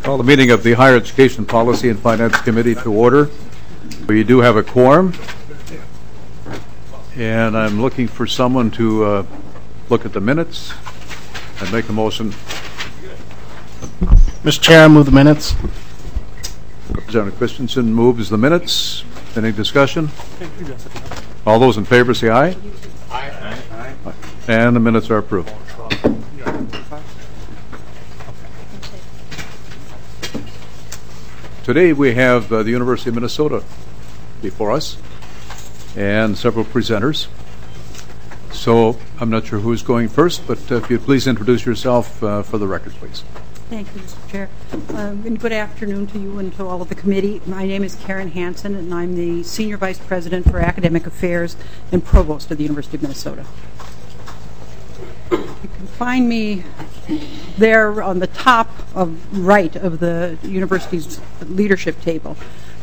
Call the meeting of the Higher Education Policy and Finance Committee to order. We do have a quorum, and I'm looking for someone to look at the minutes and make a motion. Mr. Chair, I move the minutes. Representative Christensen moves the minutes. Any discussion? All those in favor say aye. Aye. Aye. And the minutes are approved. Today we have the University of Minnesota before us and several presenters. So I'm not sure who's going first, but if you'd please introduce yourself for the record, please. Thank you, Mr. Chair. And good afternoon to you and to all of the committee. My name is Karen Hansen, and I'm the Senior Vice President for Academic Affairs and Provost of the University of Minnesota. You can find me there on the top right of the university's leadership table.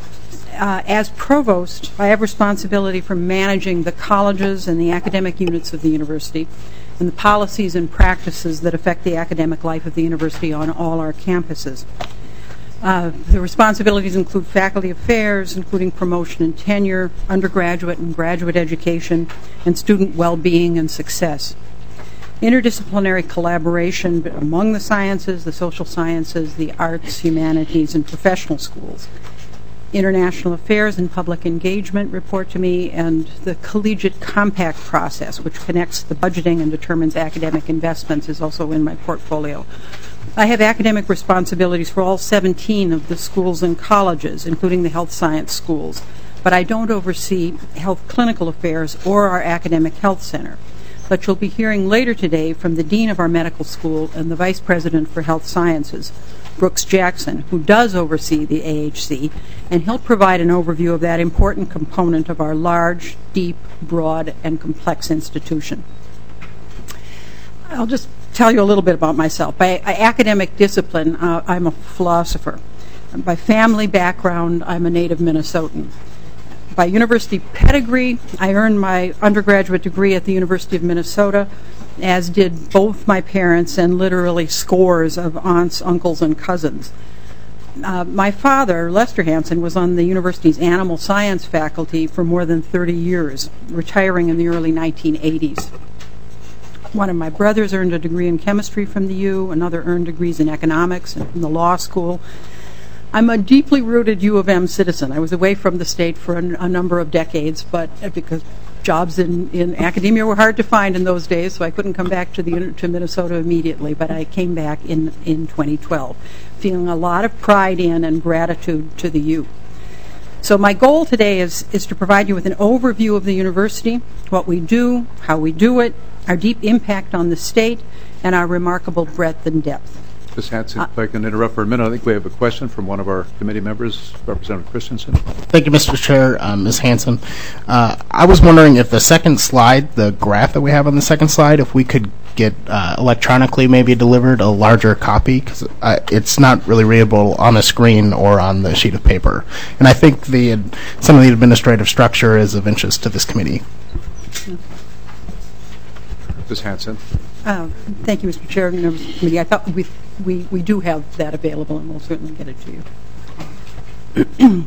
As Provost, I have responsibility for managing the colleges and the academic units of the university and the policies and practices that affect the academic life of the university on all our campuses. The responsibilities include faculty affairs, including promotion and tenure, undergraduate and graduate education, and student well-being and success. Interdisciplinary collaboration among the sciences, the social sciences, the arts, humanities, and professional schools. International affairs and public engagement report to me, and the collegiate compact process, which connects the budgeting and determines academic investments, is also in my portfolio. I have academic responsibilities for all 17 of the schools and colleges, including the health science schools, but I don't oversee health clinical affairs or our academic health center. But you'll be hearing later today from the dean of our medical school and the vice president for health sciences, Brooks Jackson, who does oversee the AHC, and he'll provide an overview of that important component of our large, deep, broad, and complex institution. I'll just tell you a little bit about myself. By academic discipline, I'm a philosopher. By family background, I'm a native Minnesotan. By university pedigree, I earned my undergraduate degree at the University of Minnesota, as did both my parents and literally scores of aunts, uncles, and cousins. My father, Lester Hansen, was on the university's animal science faculty for more than 30 years, retiring in the early 1980s. One of my brothers earned a degree in chemistry from the U, another earned degrees in economics and from the law school. I'm a deeply rooted U of M citizen. I was away from the state for a number of decades, but because jobs in academia were hard to find in those days, so I couldn't come back to Minnesota immediately, but I came back in 2012, feeling a lot of pride in and gratitude to the U. So my goal today is to provide you with an overview of the university, what we do, how we do it, our deep impact on the state, and our remarkable breadth and depth. Ms. Hansen, if I can interrupt for a minute, I think we have a question from one of our committee members, Representative Christensen. Thank you, Mr. Chair. Ms. Hansen, I was wondering if the second slide, the graph that we have on the second slide, if we could get electronically maybe delivered a larger copy, because it's not really readable on a screen or on the sheet of paper. And I think some of the administrative structure is of interest to this committee. Ms. Hansen. Thank you, Mr. Chair and members of the committee. I thought we do have that available, and we'll certainly get it to you.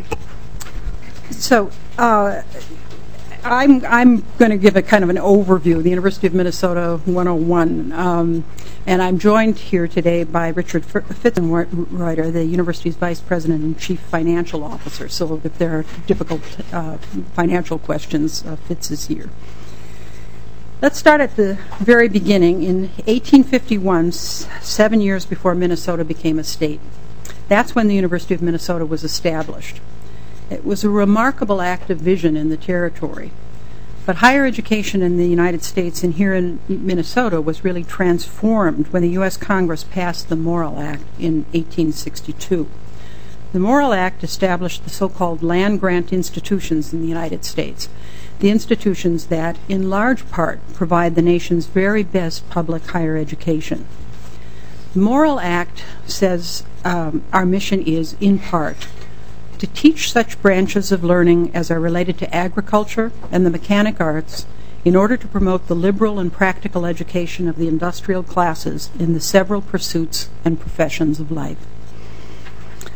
So I'm going to give a kind of an overview of the University of Minnesota 101, and I'm joined here today by Richard Fitzenreuter, the university's vice president and chief financial officer. So if there are difficult financial questions, Fitz is here. Let's start at the very beginning. In 1851, 7 years before Minnesota became a state, that's when the University of Minnesota was established. It was a remarkable act of vision in the territory. But higher education in the United States and here in Minnesota was really transformed when the U.S. Congress passed the Morrill Act in 1862. The Morrill Act established the so-called land-grant institutions in the United States, the institutions that, in large part, provide the nation's very best public higher education. The Morrill Act says our mission is, in part, to teach such branches of learning as are related to agriculture and the mechanic arts in order to promote the liberal and practical education of the industrial classes in the several pursuits and professions of life.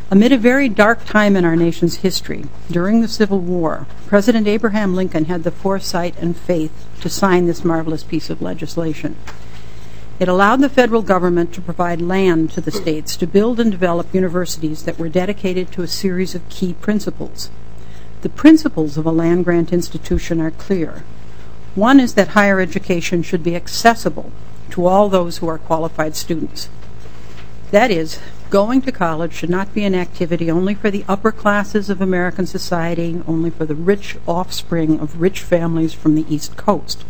Amid a very dark time in our nation's history, during the Civil War, President Abraham Lincoln had the foresight and faith to sign this marvelous piece of legislation. It allowed the federal government to provide land to the states to build and develop universities that were dedicated to a series of key principles. The principles of a land-grant institution are clear. One is that higher education should be accessible to all those who are qualified students. That is, going to college should not be an activity only for the upper classes of American society, only for the rich offspring of rich families from the East Coast.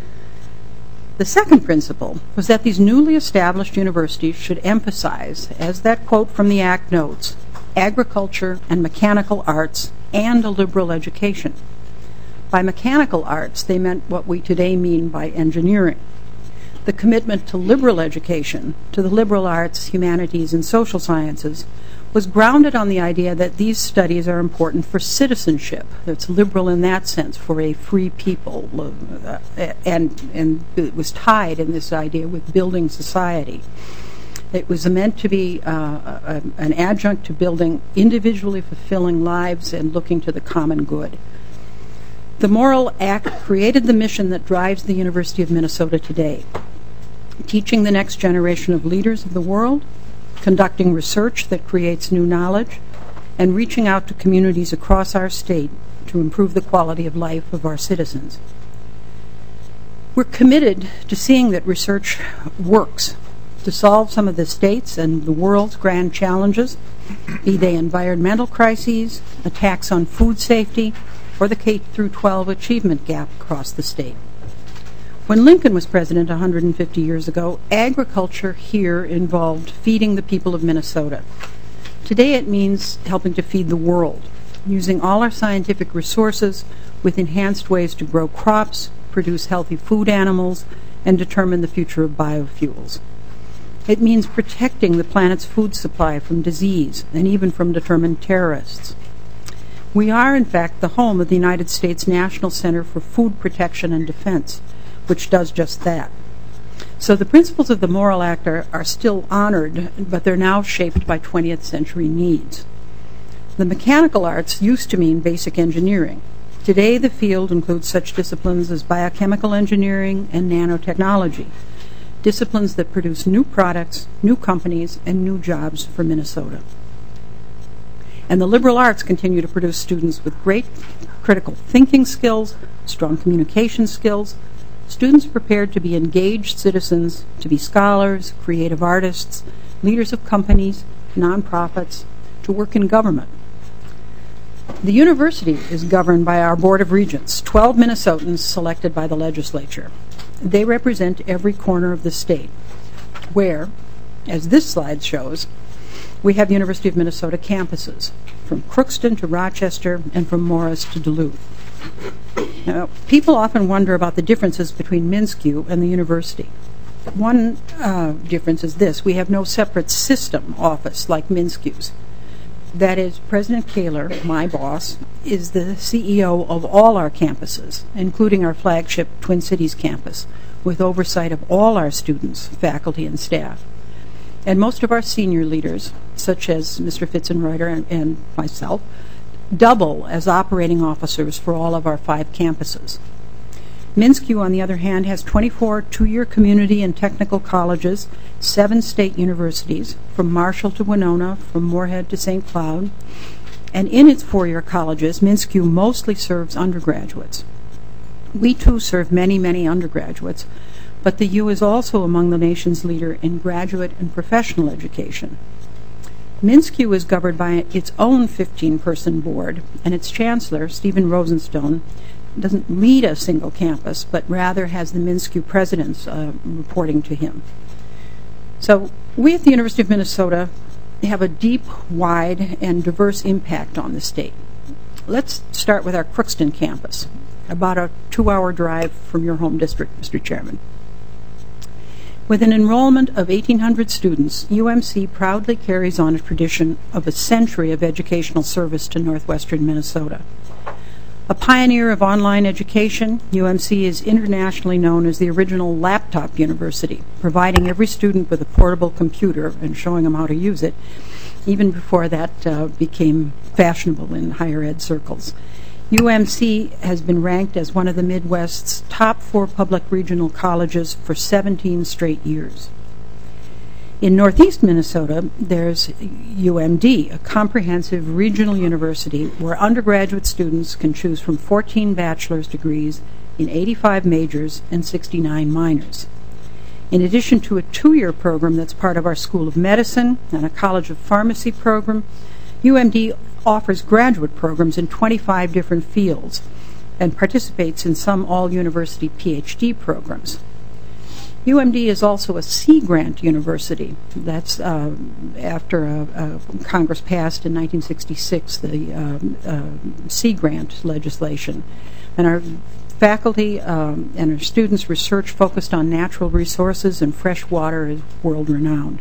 The second principle was that these newly established universities should emphasize, as that quote from the Act notes, agriculture and mechanical arts and a liberal education. By mechanical arts, they meant what we today mean by engineering. The commitment to liberal education, to the liberal arts, humanities, and social sciences, was grounded on the idea that these studies are important for citizenship. It's liberal in that sense, for a free people, and it was tied in this idea with building society. It was meant to be an adjunct to building individually fulfilling lives and looking to the common good. The Morrill Act created the mission that drives the University of Minnesota today, teaching the next generation of leaders of the world, conducting research that creates new knowledge, and reaching out to communities across our state to improve the quality of life of our citizens. We're committed to seeing that research works to solve some of the state's and the world's grand challenges, be they environmental crises, attacks on food safety, or the K-12 achievement gap across the state. When Lincoln was president 150 years ago, agriculture here involved feeding the people of Minnesota. Today it means helping to feed the world, using all our scientific resources with enhanced ways to grow crops, produce healthy food animals, and determine the future of biofuels. It means protecting the planet's food supply from disease and even from determined terrorists. We are, in fact, the home of the United States National Center for Food Protection and Defense, which does just that. So the principles of the Morrill Act are still honored, but they're now shaped by 20th century needs. The mechanical arts used to mean basic engineering. Today the field includes such disciplines as biochemical engineering and nanotechnology, disciplines that produce new products, new companies, and new jobs for Minnesota. And the liberal arts continue to produce students with great critical thinking skills, strong communication skills, students prepared to be engaged citizens, to be scholars, creative artists, leaders of companies, nonprofits, to work in government. The university is governed by our Board of Regents, 12 Minnesotans selected by the legislature. They represent every corner of the state, where, as this slide shows, we have University of Minnesota campuses, from Crookston to Rochester and from Morris to Duluth. Now, people often wonder about the differences between MnSCU and the university. One difference is this: we have no separate system office like MnSCU's. That is, President Kaler, my boss, is the CEO of all our campuses, including our flagship Twin Cities campus, with oversight of all our students, faculty, and staff. And most of our senior leaders, such as Mr. Fitzenreuter and myself, double as operating officers for all of our 5 campuses. MnSCU, on the other hand, has 24 two-year community and technical colleges, 7 state universities, from Marshall to Winona, from Moorhead to St. Cloud, and in its 4-year colleges, MnSCU mostly serves undergraduates. We, too, serve many, many undergraduates, but the U is also among the nation's leader in graduate and professional education. MnSCU is governed by its own 15-person board, and its chancellor, Stephen Rosenstone, doesn't lead a single campus, but rather has the MnSCU presidents reporting to him. So we at the University of Minnesota have a deep, wide, and diverse impact on the state. Let's start with our Crookston campus, about a 2-hour drive from your home district, Mr. Chairman. With an enrollment of 1,800 students, UMC proudly carries on a tradition of a century of educational service to northwestern Minnesota. A pioneer of online education, UMC is internationally known as the original laptop university, providing every student with a portable computer and showing them how to use it, even before that became fashionable in higher ed circles. UMC has been ranked as one of the Midwest's top 4 public regional colleges for 17 straight years. In northeast Minnesota, there's UMD, a comprehensive regional university where undergraduate students can choose from 14 bachelor's degrees in 85 majors and 69 minors. In addition to a 2-year program that's part of our School of Medicine and a College of Pharmacy program, UMD offers graduate programs in 25 different fields and participates in some all-university PhD programs. UMD is also a Sea Grant university. That's after Congress passed in 1966 the Sea Grant legislation. And our faculty and our students' research focused on natural resources and fresh water is world-renowned.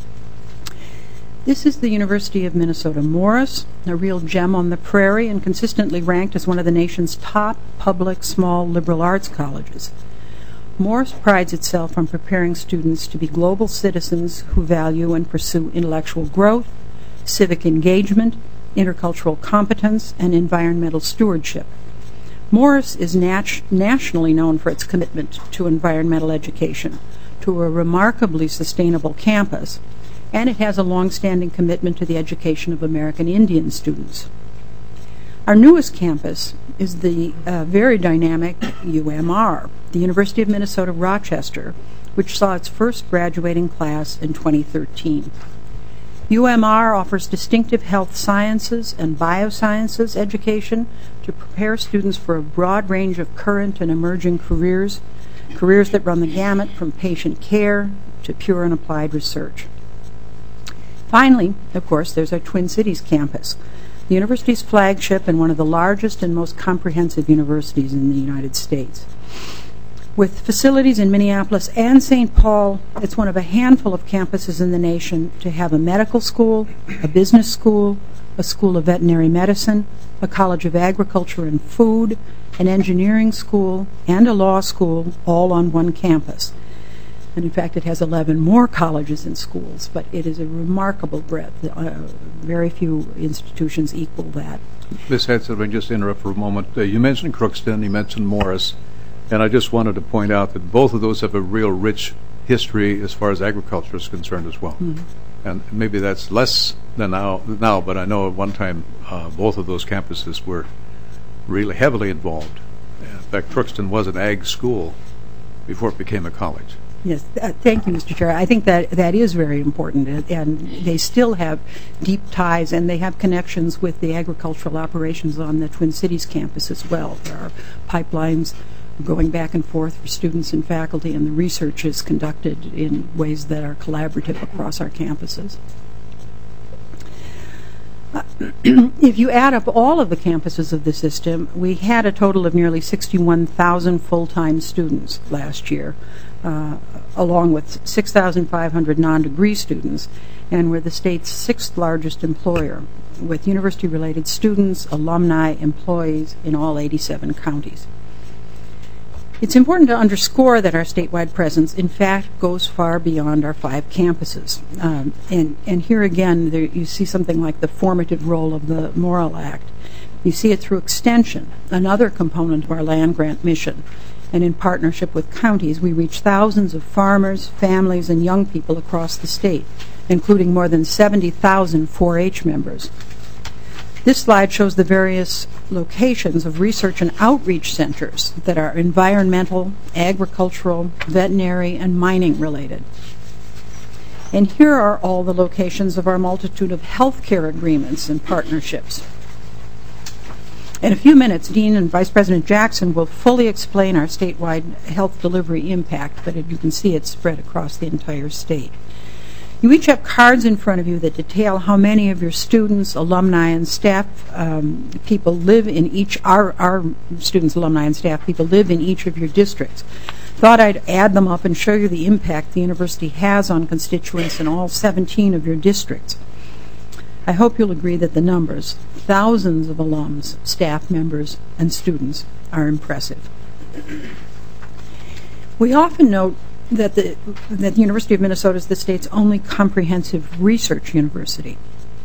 This is the University of Minnesota Morris, a real gem on the prairie and consistently ranked as one of the nation's top public small liberal arts colleges. Morris prides itself on preparing students to be global citizens who value and pursue intellectual growth, civic engagement, intercultural competence, and environmental stewardship. Morris is nationally known for its commitment to environmental education, to a remarkably sustainable campus, and it has a long-standing commitment to the education of American Indian students. Our newest campus is the very dynamic UMR, the University of Minnesota Rochester, which saw its first graduating class in 2013. UMR offers distinctive health sciences and biosciences education to prepare students for a broad range of current and emerging careers that run the gamut from patient care to pure and applied research. Finally, of course, there's our Twin Cities campus, the university's flagship and one of the largest and most comprehensive universities in the United States. With facilities in Minneapolis and St. Paul, it's one of a handful of campuses in the nation to have a medical school, a business school, a school of veterinary medicine, a college of agriculture and food, an engineering school, and a law school, all on one campus. And in fact, it has 11 more colleges and schools, but it is a remarkable breadth. Very few institutions equal that. Ms. Hanson, if I can just interrupt for a moment. You mentioned Crookston, you mentioned Morris, and I just wanted to point out that both of those have a real rich history as far as agriculture is concerned as well. Mm-hmm. And maybe that's less than now, but I know at one time both of those campuses were really heavily involved. In fact, Crookston was an ag school before it became a college. Yes, thank you, Mr. Chair. I think that is very important, and they still have deep ties, and they have connections with the agricultural operations on the Twin Cities campus as well. There are pipelines going back and forth for students and faculty, and the research is conducted in ways that are collaborative across our campuses. If you add up all of the campuses of the system, we had a total of nearly 61,000 full-time students last year, along with 6,500 non-degree students, and we're the state's 6th largest employer, with university-related students, alumni, employees in all 87 counties. It's important to underscore that our statewide presence, in fact, goes far beyond our 5 campuses. And here again, you see something like the formative role of the Morrill Act. You see it through extension, another component of our land-grant mission. And in partnership with counties, we reach thousands of farmers, families, and young people across the state, including more than 70,000 4-H members. This slide shows the various locations of research and outreach centers that are environmental, agricultural, veterinary, and mining related. And here are all the locations of our multitude of healthcare agreements and partnerships. In a few minutes, Dean and Vice President Jackson will fully explain our statewide health delivery impact, but you can see it's spread across the entire state. You each have cards in front of you that detail how many of your students, alumni, and staff people live in each, our students, alumni, and staff people live in each of your districts. Thought I'd add them up and show you the impact the university has on constituents in all 17 of your districts. I hope you'll agree that the numbers, thousands of alums, staff members, and students, are impressive. We often note that the University of Minnesota is the state's only comprehensive research university.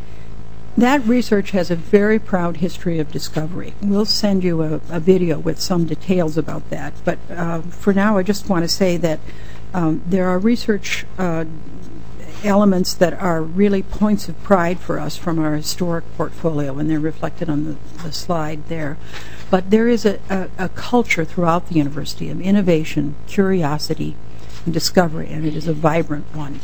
That research has a very proud history of discovery. We'll send you a video with some details about that. But for now, I just want to say that there are research elements that are really points of pride for us from our historic portfolio, and they're reflected on the slide there. But there is a culture throughout the university of innovation, curiosity, and discovery, and it is a vibrant one.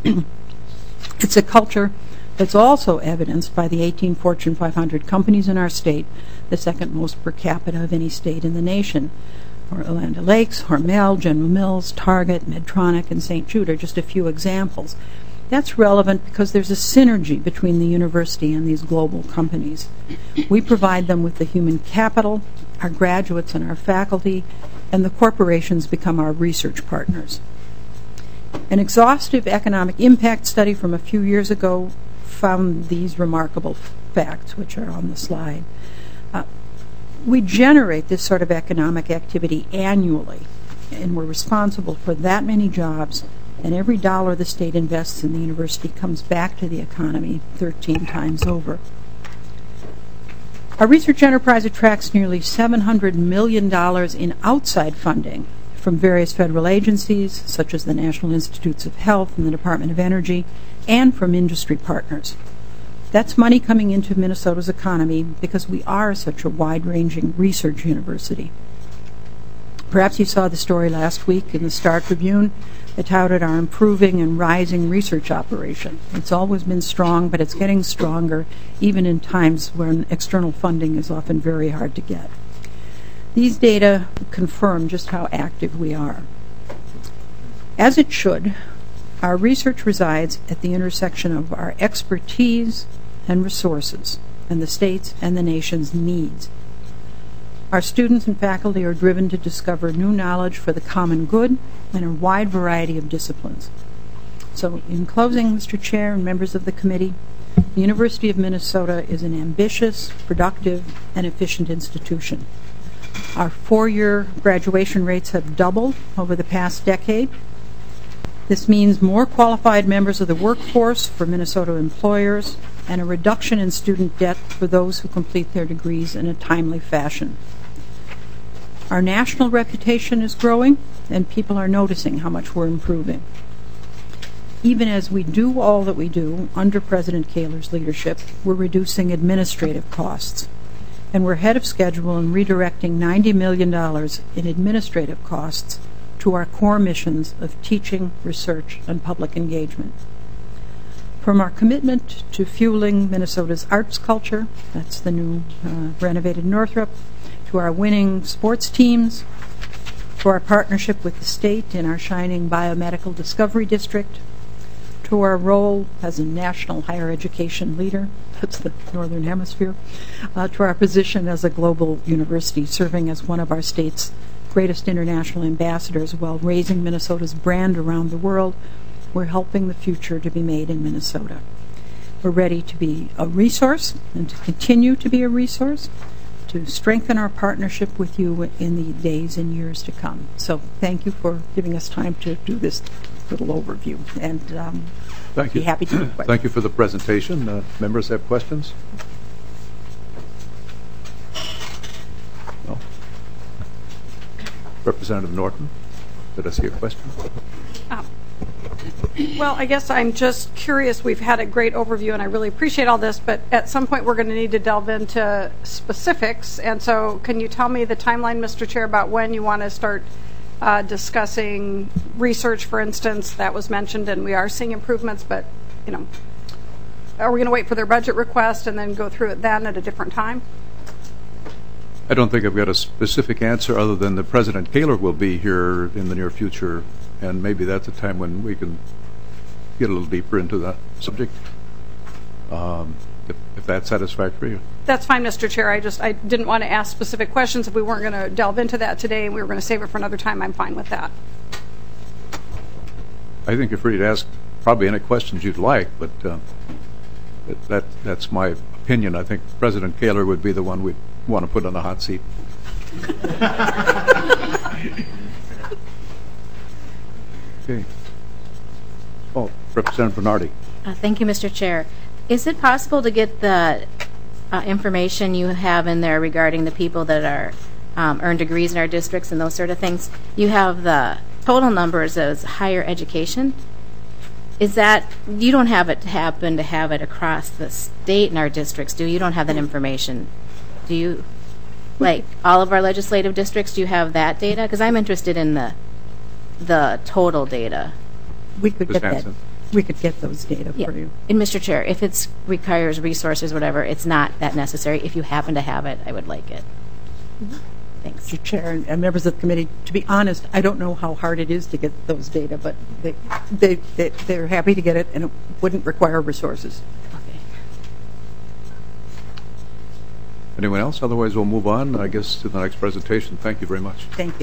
It's a culture that's also evidenced by the 18 Fortune 500 companies in our state, the second most per capita of any state in the nation. Land O'Lakes, Hormel, General Mills, Target, Medtronic, and St. Jude are just a few examples. That's relevant because there's a synergy between the university and these global companies. We provide them with the human capital, our graduates and our faculty, and the corporations become our research partners. An exhaustive economic impact study from a few years ago found these remarkable facts, which are on the slide. We generate this sort of economic activity annually, and we're responsible for that many jobs, and every dollar the state invests in the university comes back to the economy 13 times over. Our research enterprise attracts nearly $700 million in outside funding from various federal agencies, such as the National Institutes of Health and the Department of Energy, and from industry partners. That's money coming into Minnesota's economy because we are such a wide-ranging research university. Perhaps you saw the story last week in the Star Tribune that touted our improving and rising research operation. It's always been strong, but it's getting stronger even in times when external funding is often very hard to get. These data confirm just how active we are. As it should, our research resides at the intersection of our expertise and resources and the state's and the nation's needs. Our students and faculty are driven to discover new knowledge for the common good in a wide variety of disciplines. So in closing, Mr. Chair and members of the committee, the University of Minnesota is an ambitious, productive, and efficient institution. Our 4-year graduation rates have doubled over the past decade. This means more qualified members of the workforce for Minnesota employers and a reduction in student debt for those who complete their degrees in a timely fashion. Our national reputation is growing, and people are noticing how much we're improving. Even as we do all that we do under President Kaler's leadership, we're reducing administrative costs. And we're ahead of schedule in redirecting $90 million in administrative costs to our core missions of teaching, research, and public engagement. From our commitment to fueling Minnesota's arts culture, that's the new renovated Northrop, to our winning sports teams, to our partnership with the state in our shining biomedical discovery district, to our role as a national higher education leader, that's the Northern Hemisphere, to our position as a global university serving as one of our state's greatest international ambassadors while raising Minnesota's brand around the world. We're helping the future to be made in Minnesota. We're ready to be a resource and to continue to be a resource to strengthen our partnership with you in the days and years to come. So thank you for giving us time to do this little overview. And thank you. Be happy to take questions. Thank you for the presentation. Members have questions? No? Representative Norton, did I see a question? Well, I guess I'm just curious. We've had a great overview, and I really appreciate all this, but at some point we're going to need to delve into specifics. And so can you tell me the timeline, Mr. Chair, about when you want to start discussing research, for instance? That was mentioned, and we are seeing improvements, but, you know, are we going to wait for their budget request and then go through it then at a different time? I don't think I've got a specific answer other than that President Kaler will be here in the near future, and maybe that's a time when we can get a little deeper into that subject, if that's satisfactory. That's fine, Mr. Chair. I didn't want to ask specific questions. If we weren't going to delve into that today and we were going to save it for another time, I'm fine with that. I think you're free to ask probably any questions you'd like, but that's my opinion. I think President Kaler would be the one we'd want to put on the hot seat. Okay. Oh, Representative Bernardi. Thank you, Mr. Chair. Is it possible to get the information you have in there regarding the people that are earn degrees in our districts and those sort of things? You have the total numbers as higher education. Is that, you don't happen to have it across the state in our districts, do you? You don't have that information, do you? Like all of our legislative districts, do you have that data? Because I'm interested in the total data. We could Ms. get that. Hanson. We could get those data for you. And Mr. Chair, if it requires resources, whatever, it's not that necessary. If you happen to have it, I would like it. Thanks. Mr. Chair and members of the committee, to be honest, I don't know how hard it is to get those data, but they're happy to get it, and it wouldn't require resources. Okay. Anyone else? Otherwise, we'll move on, I guess, to the next presentation. Thank you very much. Thank you.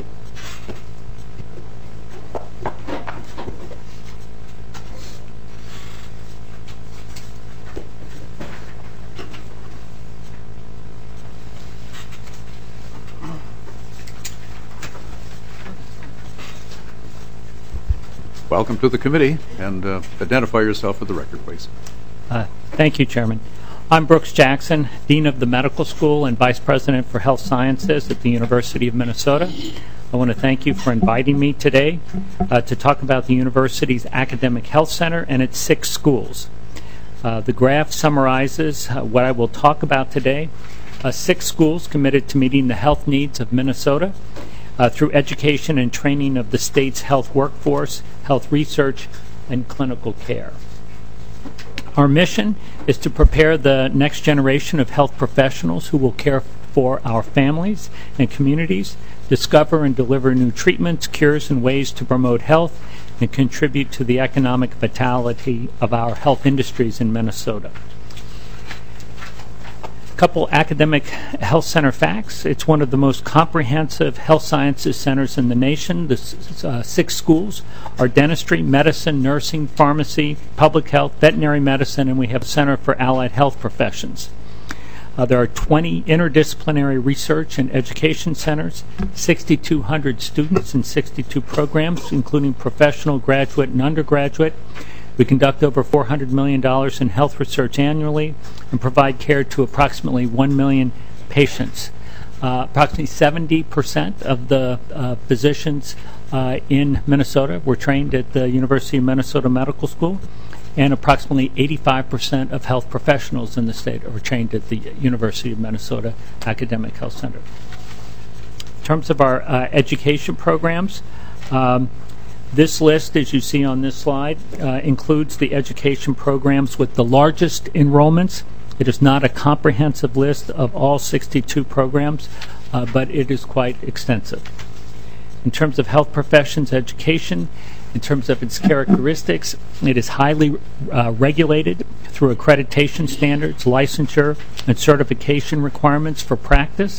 Welcome to the committee, and identify yourself for the record, please. Thank you, Chairman. I'm Brooks Jackson, Dean of the Medical School and Vice President for Health Sciences at the University of Minnesota. I want to thank you for inviting me today to talk about the university's Academic Health Center and its 6 schools. The graph summarizes what I will talk about today. 6 schools committed to meeting the health needs of Minnesota through education and training of the state's health workforce, health research, and clinical care. Our mission is to prepare the next generation of health professionals who will care for our families and communities, discover and deliver new treatments, cures, and ways to promote health, and contribute to the economic vitality of our health industries in Minnesota. Couple academic health center facts. It's one of the most comprehensive health sciences centers in the nation. The 6 schools are dentistry, medicine, nursing, pharmacy, public health, veterinary medicine, and we have a center for allied health professions. There are 20 interdisciplinary research and education centers, 6,200 students in 62 programs, including professional, graduate, and undergraduate. We conduct over $400 million in health research annually and provide care to approximately 1 million patients. Approximately 70% of the physicians in Minnesota were trained at the University of Minnesota Medical School, and approximately 85% of health professionals in the state are trained at the University of Minnesota Academic Health Center. In terms of our education programs, this list, as you see on this slide, includes the education programs with the largest enrollments. It is not a comprehensive list of all 62 programs, but it is quite extensive. In terms of health professions education, in terms of its characteristics, it is highly regulated through accreditation standards, licensure, and certification requirements for practice.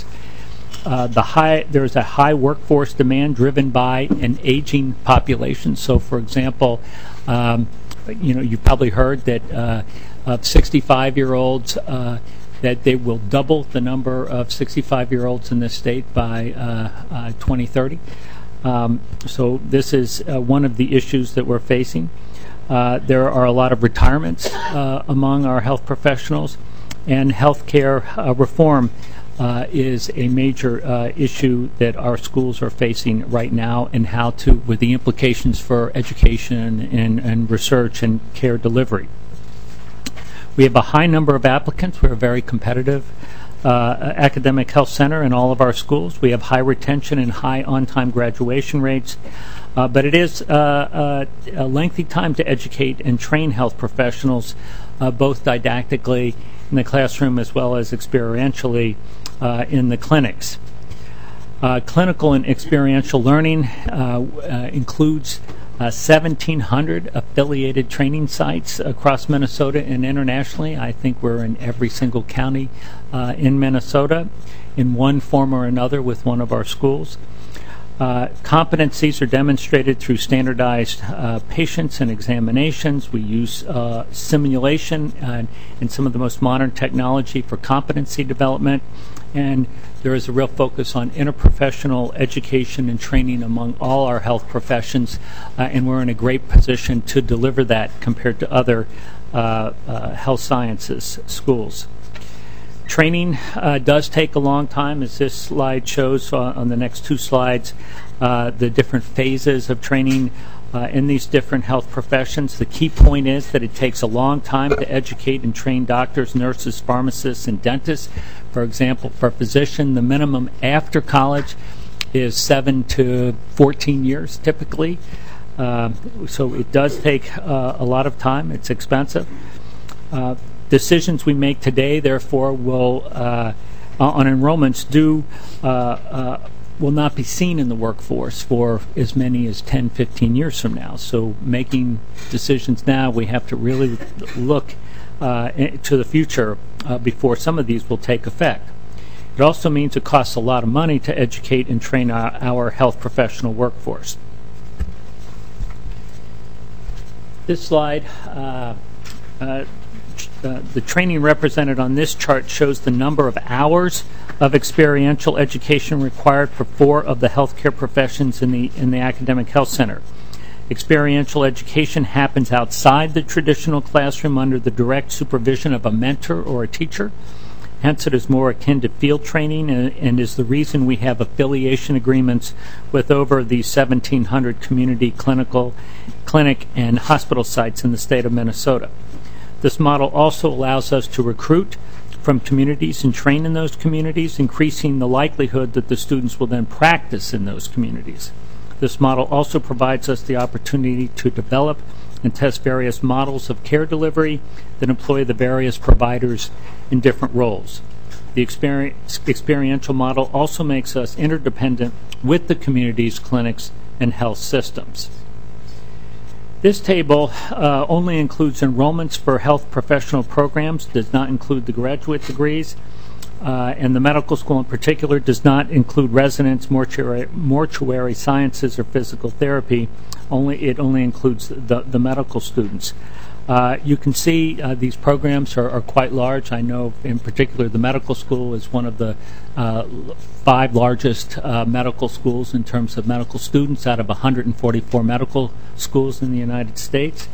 There is a high workforce demand driven by an aging population. So, for example, you've probably heard that of 65-year-olds, that they will double the number of 65-year-olds in this state by 2030. So this is one of the issues that we're facing. There are a lot of retirements among our health professionals, and healthcare reform is a major issue that our schools are facing right now, and how to, with the implications for education and research and care delivery. We have a high number of applicants. We're a very competitive academic health center in all of our schools. We have high retention and high on-time graduation rates. But it is a lengthy time to educate and train health professionals, both didactically in the classroom as well as experientially in the clinics. Clinical and experiential learning includes 1,700 affiliated training sites across Minnesota and internationally. I think we're in every single county in Minnesota in one form or another with one of our schools. Competencies are demonstrated through standardized patients and examinations. We use simulation and some of the most modern technology for competency development. And there is a real focus on interprofessional education and training among all our health professions, and we're in a great position to deliver that compared to other health sciences schools. Training does take a long time, as this slide shows on the next two slides, the different phases of training in these different health professions. The key point is that it takes a long time to educate and train doctors, nurses, pharmacists, and dentists. For example, for a physician, the minimum after college is 7 to 14 years typically. So it does take a lot of time. It's expensive. Decisions we make today, therefore, will on enrollments will not be seen in the workforce for as many as 10, 15 years from now. So making decisions now, we have to really look to the future before some of these will take effect. It also means it costs a lot of money to educate and train our health professional workforce. This slide, the training represented on this chart shows the number of hours of experiential education required for 4 of the healthcare professions in the academic health center. Experiential education happens outside the traditional classroom under the direct supervision of a mentor or a teacher. Hence, it is more akin to field training and is the reason we have affiliation agreements with over the 1,700 community clinic and hospital sites in the state of Minnesota. This model also allows us to recruit from communities and train in those communities, increasing the likelihood that the students will then practice in those communities. This model also provides us the opportunity to develop and test various models of care delivery that employ the various providers in different roles. The experiential model also makes us interdependent with the community's clinics and health systems. This table only includes enrollments for health professional programs, does not include the graduate degrees, and the medical school in particular does not include residence, mortuary sciences, or physical therapy. It only includes the medical students. You can see these programs are quite large. I know in particular the medical school is one of the 5 largest medical schools in terms of medical students out of 144 medical schools in the United States.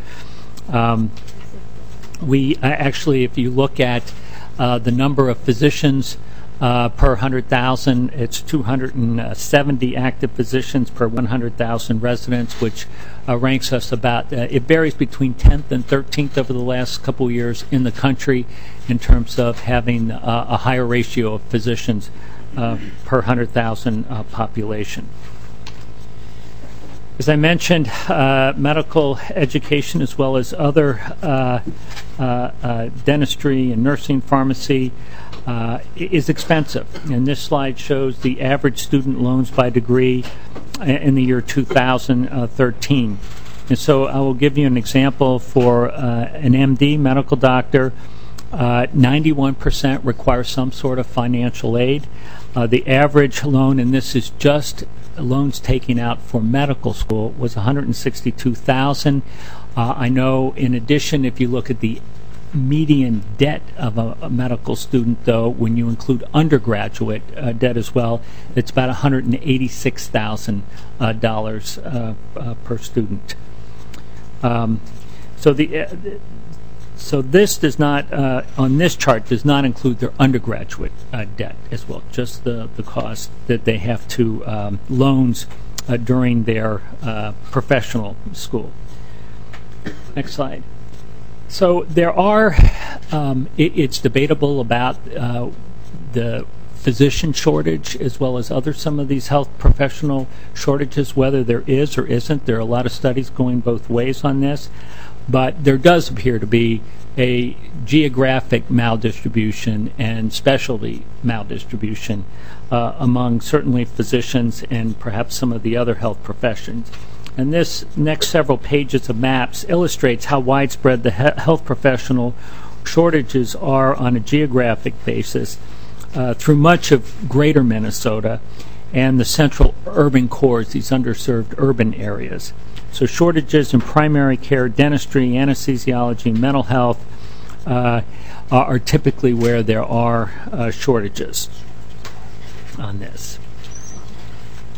We actually, if you look at the number of physicians per 100,000, it's 270 active physicians per 100,000 residents, which ranks us about, it varies between 10th and 13th over the last couple of years in the country in terms of having a higher ratio of physicians per 100,000 population. As I mentioned, medical education as well as other dentistry and nursing, pharmacy is expensive. And this slide shows the average student loans by degree in the year 2013. And so I will give you an example for an MD, medical doctor. 91% require some sort of financial aid. The average loan, and this is just loans taken out for medical school, was $162,000. I know, in addition, if you look at the median debt of a medical student, though, when you include undergraduate debt as well, it's about $186,000 per student. So this does not, on this chart, does not include their undergraduate debt as well, just the cost that they have to loans during their professional school. Next slide. So there are, it's debatable about the physician shortage as well as some of these health professional shortages, whether there is or isn't. There are a lot of studies going both ways on this. But there does appear to be a geographic maldistribution and specialty maldistribution among certainly physicians and perhaps some of the other health professions. And this next several pages of maps illustrates how widespread the health professional shortages are on a geographic basis through much of greater Minnesota and the central urban cores, these underserved urban areas. So shortages in primary care, dentistry, anesthesiology, mental health are typically where there are shortages on this.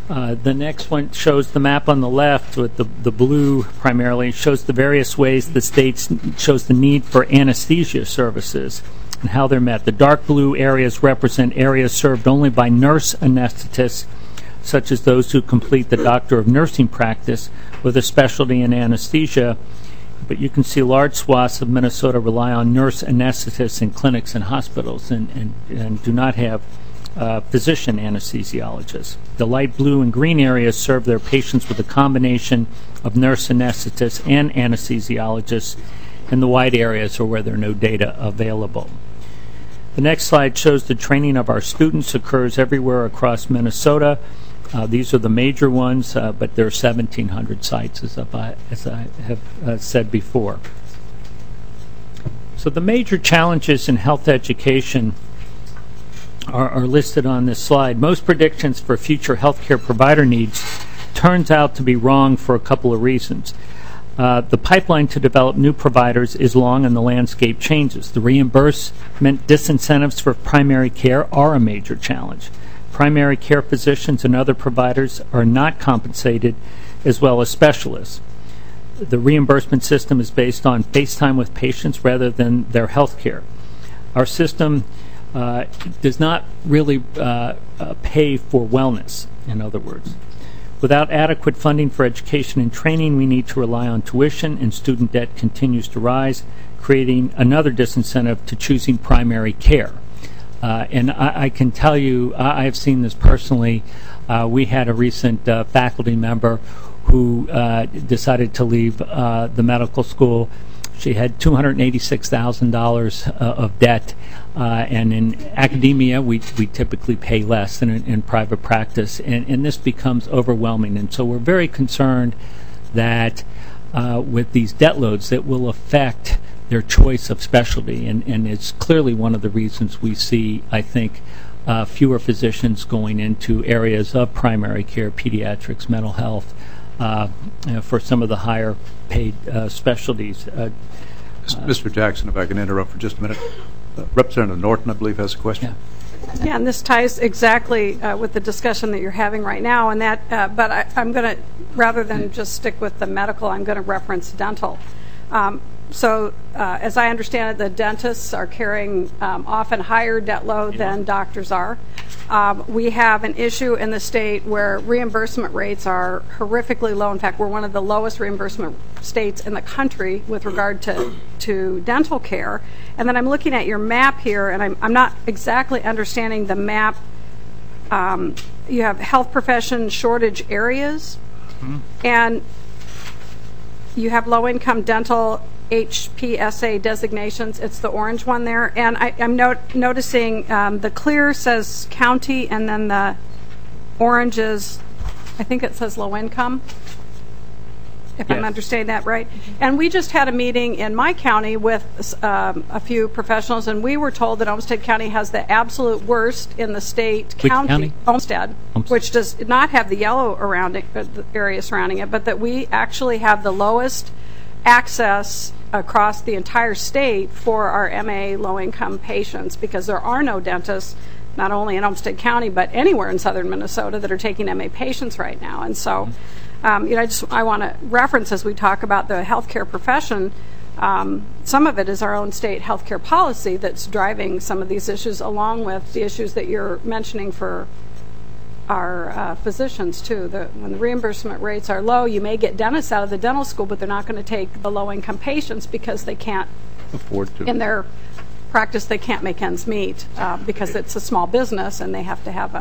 The next one shows the map on the left with the blue primarily, shows the various ways the state shows the need for anesthesia services and how they're met. The dark blue areas represent areas served only by nurse anesthetists, such as those who complete the Doctor of Nursing practice with a specialty in anesthesia. But you can see large swaths of Minnesota rely on nurse anesthetists in clinics and hospitals and do not have physician anesthesiologists. The light blue and green areas serve their patients with a combination of nurse anesthetists and anesthesiologists, and the white areas are where there are no data available. The next slide shows the training of our students occurs everywhere across Minnesota. These are the major ones, but there are 1,700 sites, as I have said before. So the major challenges in health education are listed on this slide. Most predictions for future healthcare provider needs turns out to be wrong for a couple of reasons. The pipeline to develop new providers is long and the landscape changes. The reimbursement disincentives for primary care are a major challenge. Primary care physicians and other providers are not compensated as well as specialists. The reimbursement system is based on face time with patients rather than their health care. Our system does not really pay for wellness, in other words. Without adequate funding for education and training, we need to rely on tuition, and student debt continues to rise, creating another disincentive to choosing primary care. And I can tell you, I've seen this personally. We had a recent faculty member who decided to leave the medical school. She had $286,000 of debt, and in academia, we typically pay less than in private practice, and this becomes overwhelming. And so we're very concerned that with these debt loads that will affect their choice of specialty, and it's clearly one of the reasons we see, I think, fewer physicians going into areas of primary care, pediatrics, mental health, for some of the higher paid specialties. Mr. Jackson, if I can interrupt for just a minute. Representative Norton, I believe, has a question. Yeah, and this ties exactly with the discussion that you're having right now, and that. But I'm going to, rather than just stick with the medical, I'm going to reference dental. So, as I understand it, the dentists are carrying often higher debt load than doctors are. We have an issue in the state where reimbursement rates are horrifically low. In fact, we're one of the lowest reimbursement states in the country with regard to dental care. And then I'm looking at your map here, and I'm not exactly understanding the map. You have health profession shortage areas, and you have low-income dental HPSA designations. It's the orange one there. And I'm noticing the clear says county, and then the orange is, I think it says low income, if I'm understanding that right. And we just had a meeting in my county with a few professionals, and we were told that Olmsted County has the absolute worst in the state. Which county? Olmsted, which does not have the yellow around it, the area surrounding it, but that we actually have the lowest access across the entire state for our MA low-income patients, because there are no dentists, not only in Olmsted County, but anywhere in southern Minnesota that are taking MA patients right now. And so, I want to reference, as we talk about the healthcare profession, some of it is our own state healthcare policy that's driving some of these issues, along with the issues that you're mentioning for our physicians too. When the reimbursement rates are low, you may get dentists out of the dental school, but they're not going to take the low-income patients because they can't afford to. In their practice, they can't make ends meet because it's a small business, and they have to have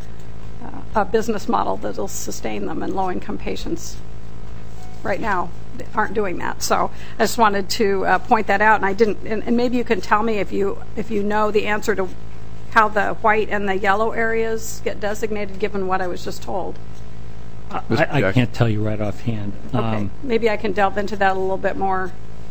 a business model that will sustain them. And low-income patients right now aren't doing that. So I just wanted to point that out, and I didn't. And maybe you can tell me if you know the answer to how the white and the yellow areas get designated, given what I was just told. I can't tell you right offhand. Okay, maybe I can delve into that a little bit more.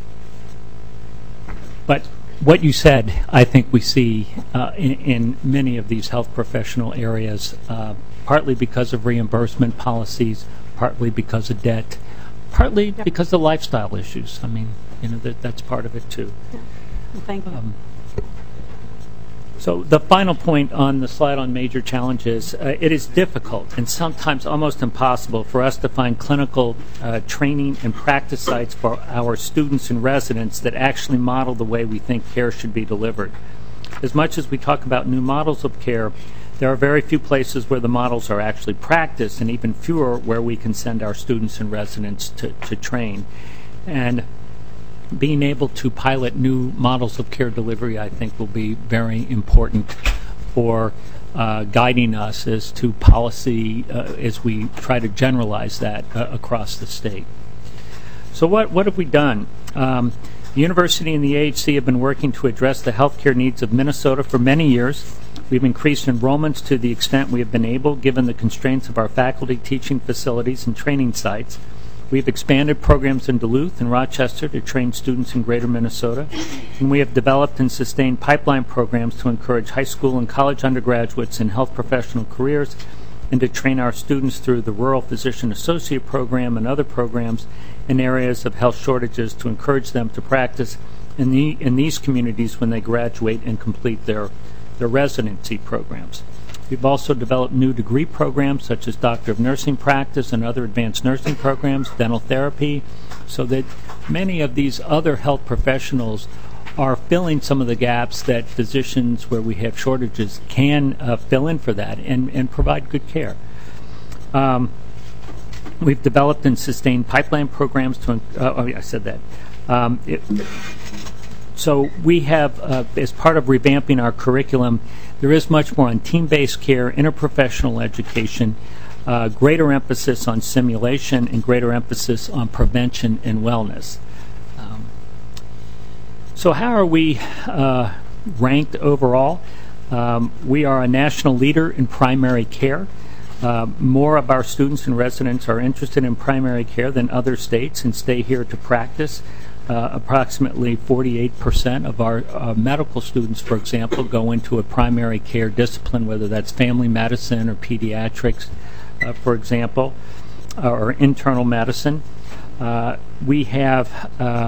But what you said, I think we see in many of these health professional areas, partly because of reimbursement policies, partly because of debt, partly because of lifestyle issues. I mean, that's part of it too. Yeah. Well, thank you. So the final point on the slide on major challenges, it is difficult and sometimes almost impossible for us to find clinical training and practice sites for our students and residents that actually model the way we think care should be delivered. As much as we talk about new models of care, there are very few places where the models are actually practiced, and even fewer where we can send our students and residents to train. And being able to pilot new models of care delivery, I think, will be very important for guiding us as to policy as we try to generalize that across the state. So what have we done? The university and the AHC have been working to address the healthcare needs of Minnesota for many years. We've increased enrollments to the extent we have been able, given the constraints of our faculty, teaching facilities, and training sites. We've expanded programs in Duluth and Rochester to train students in greater Minnesota, and we have developed and sustained pipeline programs to encourage high school and college undergraduates in health professional careers and to train our students through the Rural Physician Associate Program and other programs in areas of health shortages to encourage them to practice in these communities when they graduate and complete their residency programs. We've also developed new degree programs such as Doctor of Nursing Practice and other advanced nursing programs, dental therapy, so that many of these other health professionals are filling some of the gaps that physicians where we have shortages can fill in for that and provide good care. We've developed and sustained pipeline programs to, I said that. So we have, as part of revamping our curriculum, there is much more on team-based care, interprofessional education, greater emphasis on simulation, and greater emphasis on prevention and wellness. So how are we ranked overall? We are a national leader in primary care. More of our students and residents are interested in primary care than other states and stay here to practice. Approximately 48% of our medical students, for example, go into a primary care discipline, whether that's family medicine or pediatrics, for example, or internal medicine. We have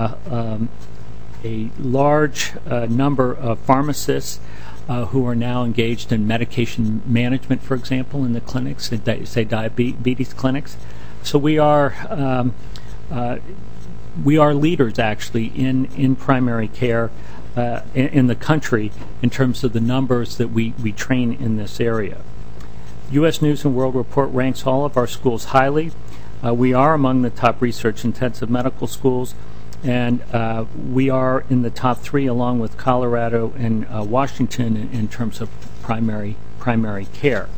a large number of pharmacists who are now engaged in medication management, for example, in the clinics, say diabetes clinics. So we are leaders, actually, in primary care in the country in terms of the numbers that we train in this area. U.S. News & World Report ranks all of our schools highly. We are among the top research-intensive medical schools, and we are in the top 3 along with Colorado and Washington in terms of primary care.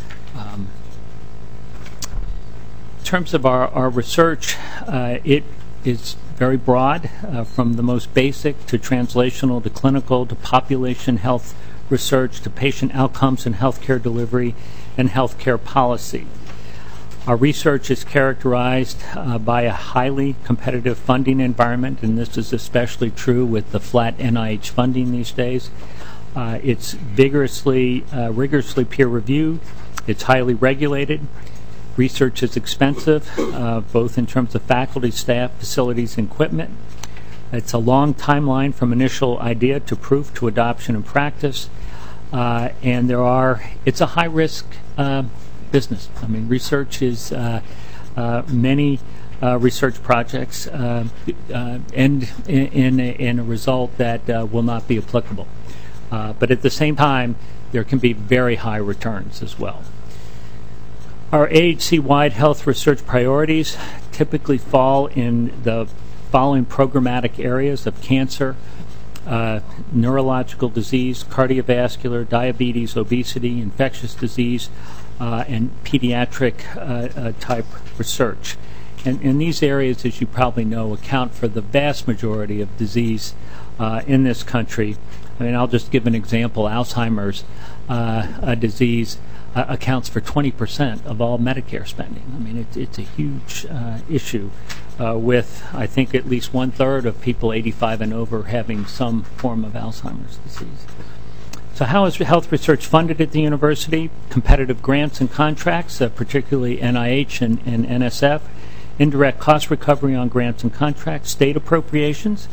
In terms of our research, it is very broad, from the most basic to translational to clinical to population health research to patient outcomes and healthcare delivery and healthcare policy. Our research is characterized by a highly competitive funding environment, and this is especially true with the flat NIH funding these days. It's rigorously peer-reviewed. It's highly regulated. Research is expensive, both in terms of faculty, staff, facilities, and equipment. It's a long timeline from initial idea to proof to adoption and practice, and it's a high-risk business. I mean, research is many research projects end in a result that will not be applicable. But at the same time, there can be very high returns as well. Our AHC-wide health research priorities typically fall in the following programmatic areas of cancer, neurological disease, cardiovascular, diabetes, obesity, infectious disease, and pediatric type research. And in these areas, as you probably know, account for the vast majority of disease in this country. I mean, I'll just give an example. Alzheimer's disease accounts for 20% of all Medicare spending. I mean, it's a huge issue with, I think, at least 1/3 of people 85 and over having some form of Alzheimer's disease. So how is health research funded at the university? Competitive grants and contracts, particularly NIH and NSF, indirect cost recovery on grants and contracts, state appropriations,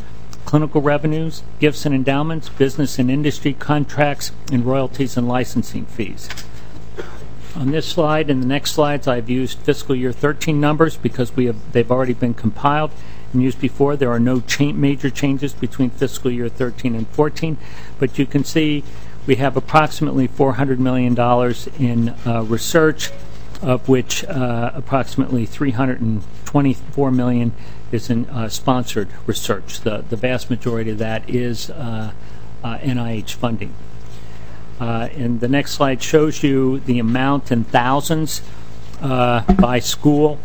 clinical revenues, gifts and endowments, business and industry contracts, and royalties and licensing fees. On this slide and the next slides, I've used fiscal year 13 numbers because they've already been compiled and used before. There are no major changes between fiscal year 13 and 14, but you can see we have approximately $400 million in research, of which approximately $324 million is in sponsored research. The vast majority of that is NIH funding. And the next slide shows you the amount in thousands by school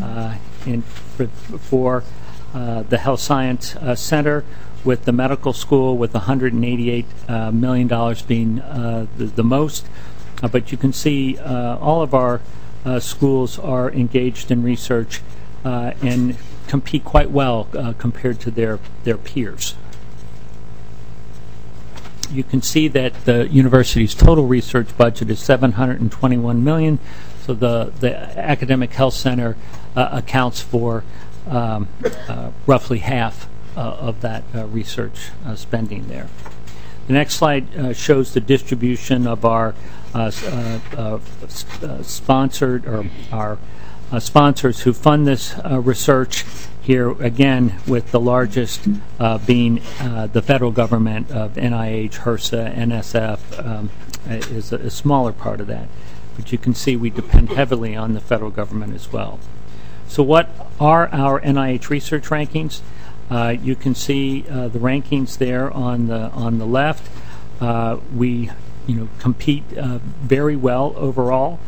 for the Health Science Center, with the medical school with $188 million being the most. But you can see all of our schools are engaged in research and compete quite well compared to their peers. You can see that the university's total research budget is $721 million, so the academic health center accounts for roughly half of that research spending there. The next slide shows the distribution of our sponsored or our sponsors who fund this research. Here again, with the largest being the federal government of NIH, HRSA, NSF is a smaller part of that. But you can see we depend heavily on the federal government as well. So what are our NIH research rankings? You can see the rankings there on the left. We compete very well overall.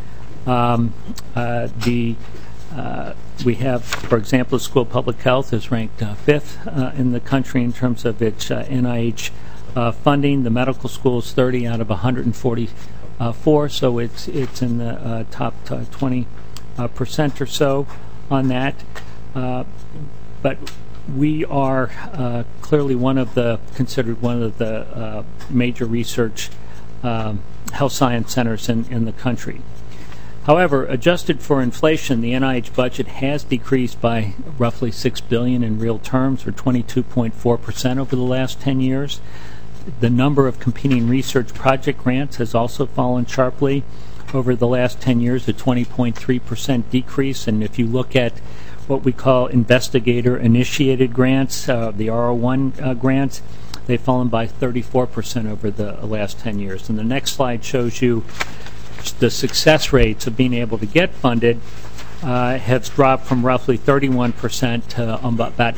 We have, for example, the School of Public Health is ranked 5th in the country in terms of its NIH funding. The medical school is 30 out of 144, so it's in the top 20% or so on that. But we are clearly considered one of the major research health science centers in the country. However, adjusted for inflation, the NIH budget has decreased by roughly $6 billion in real terms, or 22.4% over the last 10 years. The number of competing research project grants has also fallen sharply over the last 10 years, a 20.3% decrease. And if you look at what we call investigator-initiated grants, the R01 grants, they've fallen by 34% over the last 10 years. And the next slide shows you the success rates of being able to get funded has dropped from roughly 31% to about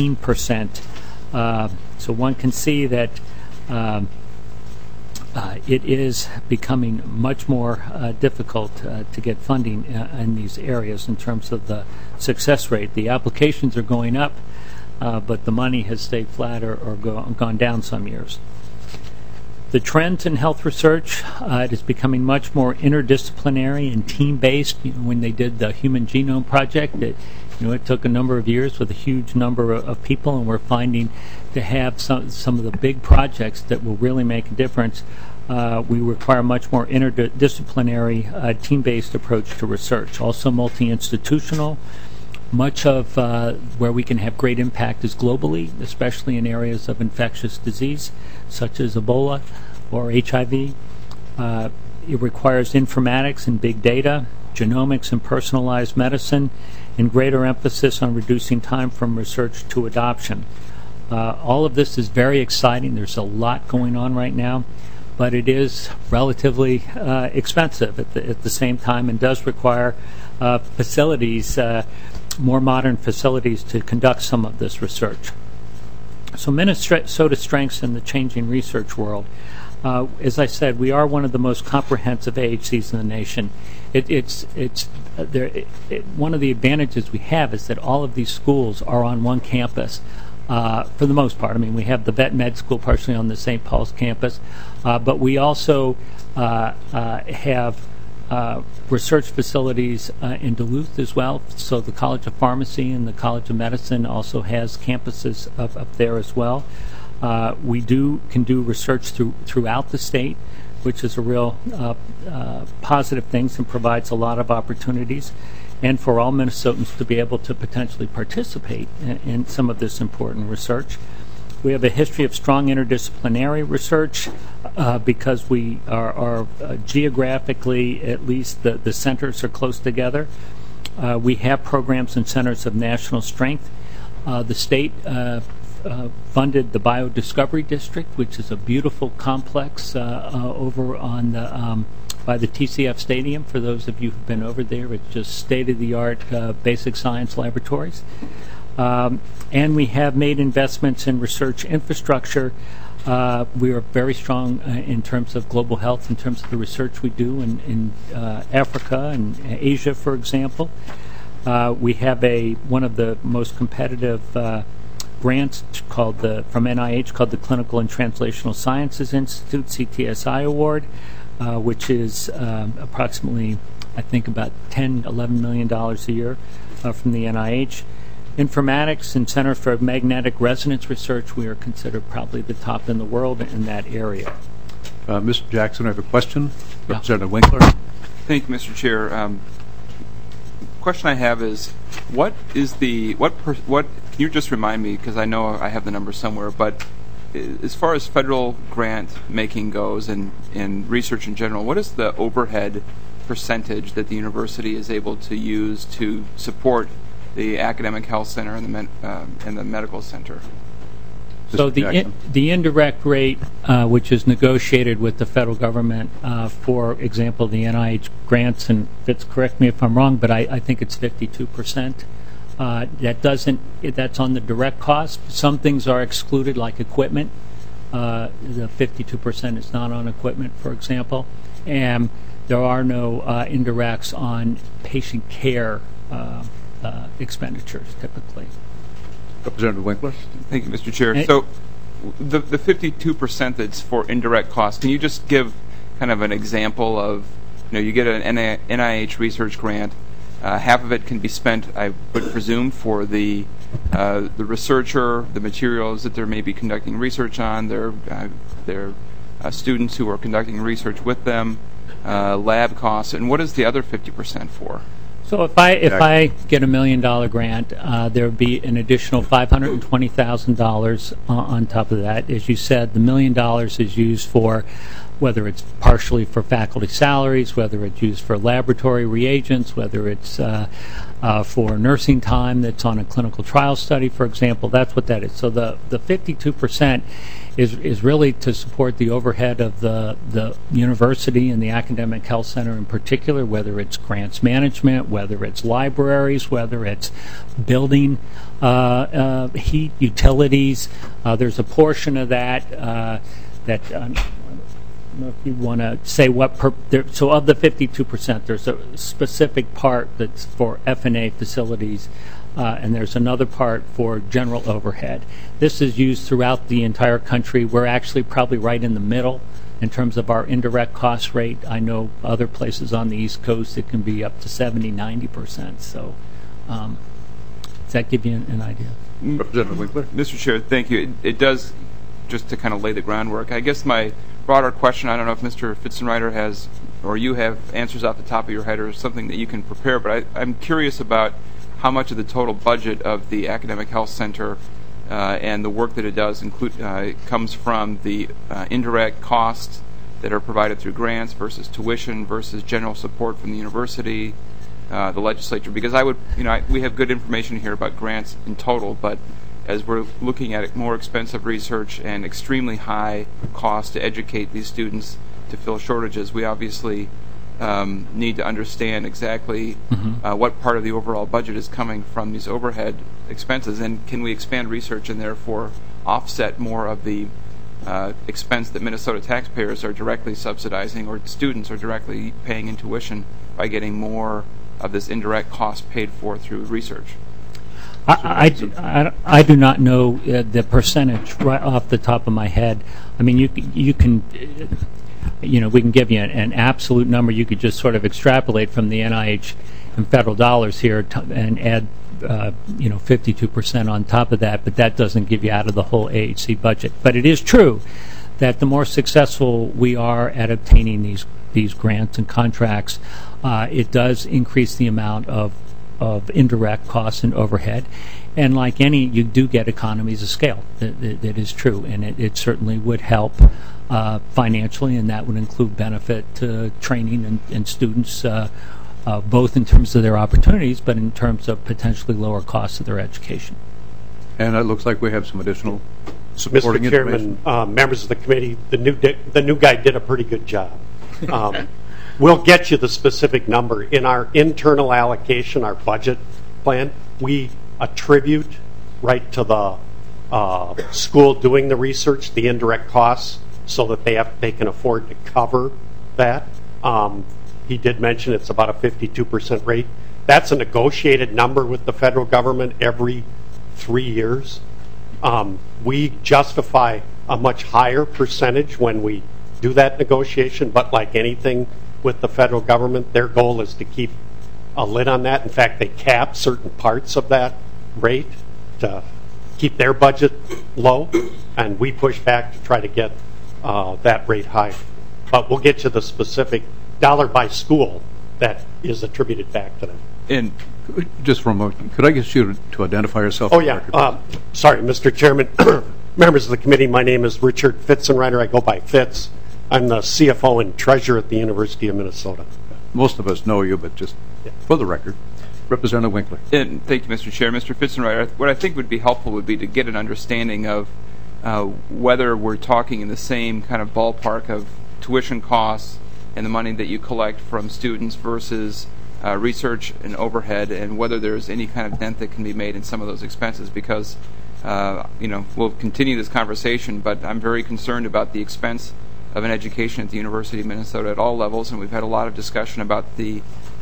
18%. So one can see that it is becoming much more difficult to get funding in these areas in terms of the success rate. The applications are going up, but the money has stayed flat or gone down some years. The trends in health research, it is becoming much more interdisciplinary and team-based. When they did the Human Genome Project, it took a number of years with a huge number of people, and we're finding to have some of the big projects that will really make a difference. We require a much more interdisciplinary, team-based approach to research. Also multi-institutional. Much of where we can have great impact is globally, especially in areas of infectious disease, such as Ebola or HIV. It requires informatics and big data, genomics and personalized medicine, and greater emphasis on reducing time from research to adoption. All of this is very exciting. There's a lot going on right now, but it is relatively expensive at the same time, and does require facilities, more modern facilities to conduct some of this research. So Minnesota's strengths in the changing research world. As I said, we are one of the most comprehensive AHCs in the nation. One of the advantages we have is that all of these schools are on one campus. For the most part. I mean, we have the vet med school partially on the St. Paul's campus, but we also have research facilities in Duluth as well. So the College of Pharmacy and the College of Medicine also has campuses up there as well. We can do research throughout the state, which is a real positive thing and provides a lot of opportunities, and for all Minnesotans to be able to potentially participate in some of this important research. We have a history of strong interdisciplinary research because we are geographically, at least the centers are close together. We have programs and centers of national strength. The state funded the Biodiscovery District, which is a beautiful complex over on the by the TCF Stadium. For those of you who've been over there, it's just state-of-the-art basic science laboratories. And we have made investments in research infrastructure. We are very strong in terms of global health, in terms of the research we do in Africa and Asia, for example. We have one of the most competitive grants from NIH called the Clinical and Translational Sciences Institute CTSI Award, which is approximately, I think, about $11 million a year from the NIH. Informatics and Center for Magnetic Resonance Research, we are considered probably the top in the world in that area. Mr. Jackson, I have a question. Yeah. Representative Winkler. Thank you, Mr. Chair. Question I have is, what can you just remind me, because I know I have the number somewhere, but as far as federal grant making goes and research in general, what is the overhead percentage that the university is able to use to support the academic health center and the medical center? So the indirect rate, which is negotiated with the federal government, for example, the NIH grants, and Fitz, correct me if I'm wrong, but I think it's 52%. That's on the direct cost. Some things are excluded, like equipment. The 52% is not on equipment, for example, and there are no indirects on patient care expenditures typically. Representative Winkler. Thank you, Mr. Chair. So the 52% that's for indirect costs, can you just give kind of an example of, you get an NIH research grant, half of it can be spent, I would presume, for the researcher, the materials that they may be conducting research on, their students who are conducting research with them, lab costs, and what is the other 50% for? So if I get $1 million grant, there would be an additional $520,000 on top of that. As you said, the $1 million is used for, whether it's partially for faculty salaries, whether it's used for laboratory reagents, whether it's for nursing time that's on a clinical trial study, for example. That's what that is. So the 52% is really to support the overhead of the university and the academic health center in particular, whether it's grants management, whether it's libraries, whether it's building, heat, utilities. There's a portion of that that I don't know if you want to say so of the 52%, there's a specific part that's for F&A facilities, and there's another part for general overhead. This is used throughout the entire country. We're actually probably right in the middle in terms of our indirect cost rate. I know other places on the East Coast it can be up to 70-90%. So does that give you an idea? Representative Winkler. Mr. Chair, thank you. It does, just to kind of lay the groundwork. I guess my broader question, I don't know if Mr. Fitzenreiter has, or you have answers off the top of your head or something that you can prepare, but I'm curious about how much of the total budget of the Academic Health Center and the work that it does comes from the indirect costs that are provided through grants versus tuition versus general support from the university, the legislature. Because we have good information here about grants in total, but as we're looking at more expensive research and extremely high cost to educate these students to fill shortages, we obviously need to understand exactly what part of the overall budget is coming from these overhead expenses, and can we expand research and therefore offset more of the expense that Minnesota taxpayers are directly subsidizing or students are directly paying in tuition by getting more of this indirect cost paid for through research? I do not know the percentage right off the top of my head. I mean, you can we can give you an absolute number. You could just sort of extrapolate from the NIH and federal dollars here and add 52% on top of that, but that doesn't give you out of the whole AHC budget. But it is true that the more successful we are at obtaining these grants and contracts, it does increase the amount of indirect costs and overhead. And like any, you do get economies of scale. That is true, and it certainly would help financially, and that would include benefit to training and students, both in terms of their opportunities, but in terms of potentially lower costs of their education. And it looks like we have some additional supporting Mr. Chairman, members of the committee, the new guy did a pretty good job. We'll get you the specific number. In our internal allocation, our budget plan, we attribute right to the school doing the research, the indirect costs, so that they can afford to cover that. He did mention it's about a 52% rate. That's a negotiated number with the federal government every 3 years. We justify a much higher percentage when we do that negotiation, but like anything with the federal government, their goal is to keep a lid on that. In fact, they cap certain parts of that rate to keep their budget low, and we push back to try to get that rate higher. But we'll get you the specific dollar by school that is attributed back to them. And just for a moment, could I get you to identify yourself? Oh, yeah. Sorry, Mr. Chairman. Members of the committee, my name is Richard Fitzenreiter. I go by Fitz. I'm the CFO and treasurer at the University of Minnesota. Most of us know you, but just for the record, Representative Winkler. And thank you, Mr. Chair. Mr. Fitzenreiter, what I think would be helpful would be to get an understanding of whether we're talking in the same kind of ballpark of tuition costs and the money that you collect from students versus research and overhead, and whether there's any kind of dent that can be made in some of those expenses, because we'll continue this conversation, but I'm very concerned about the expense of an education at the University of Minnesota at all levels, and we've had a lot of discussion about the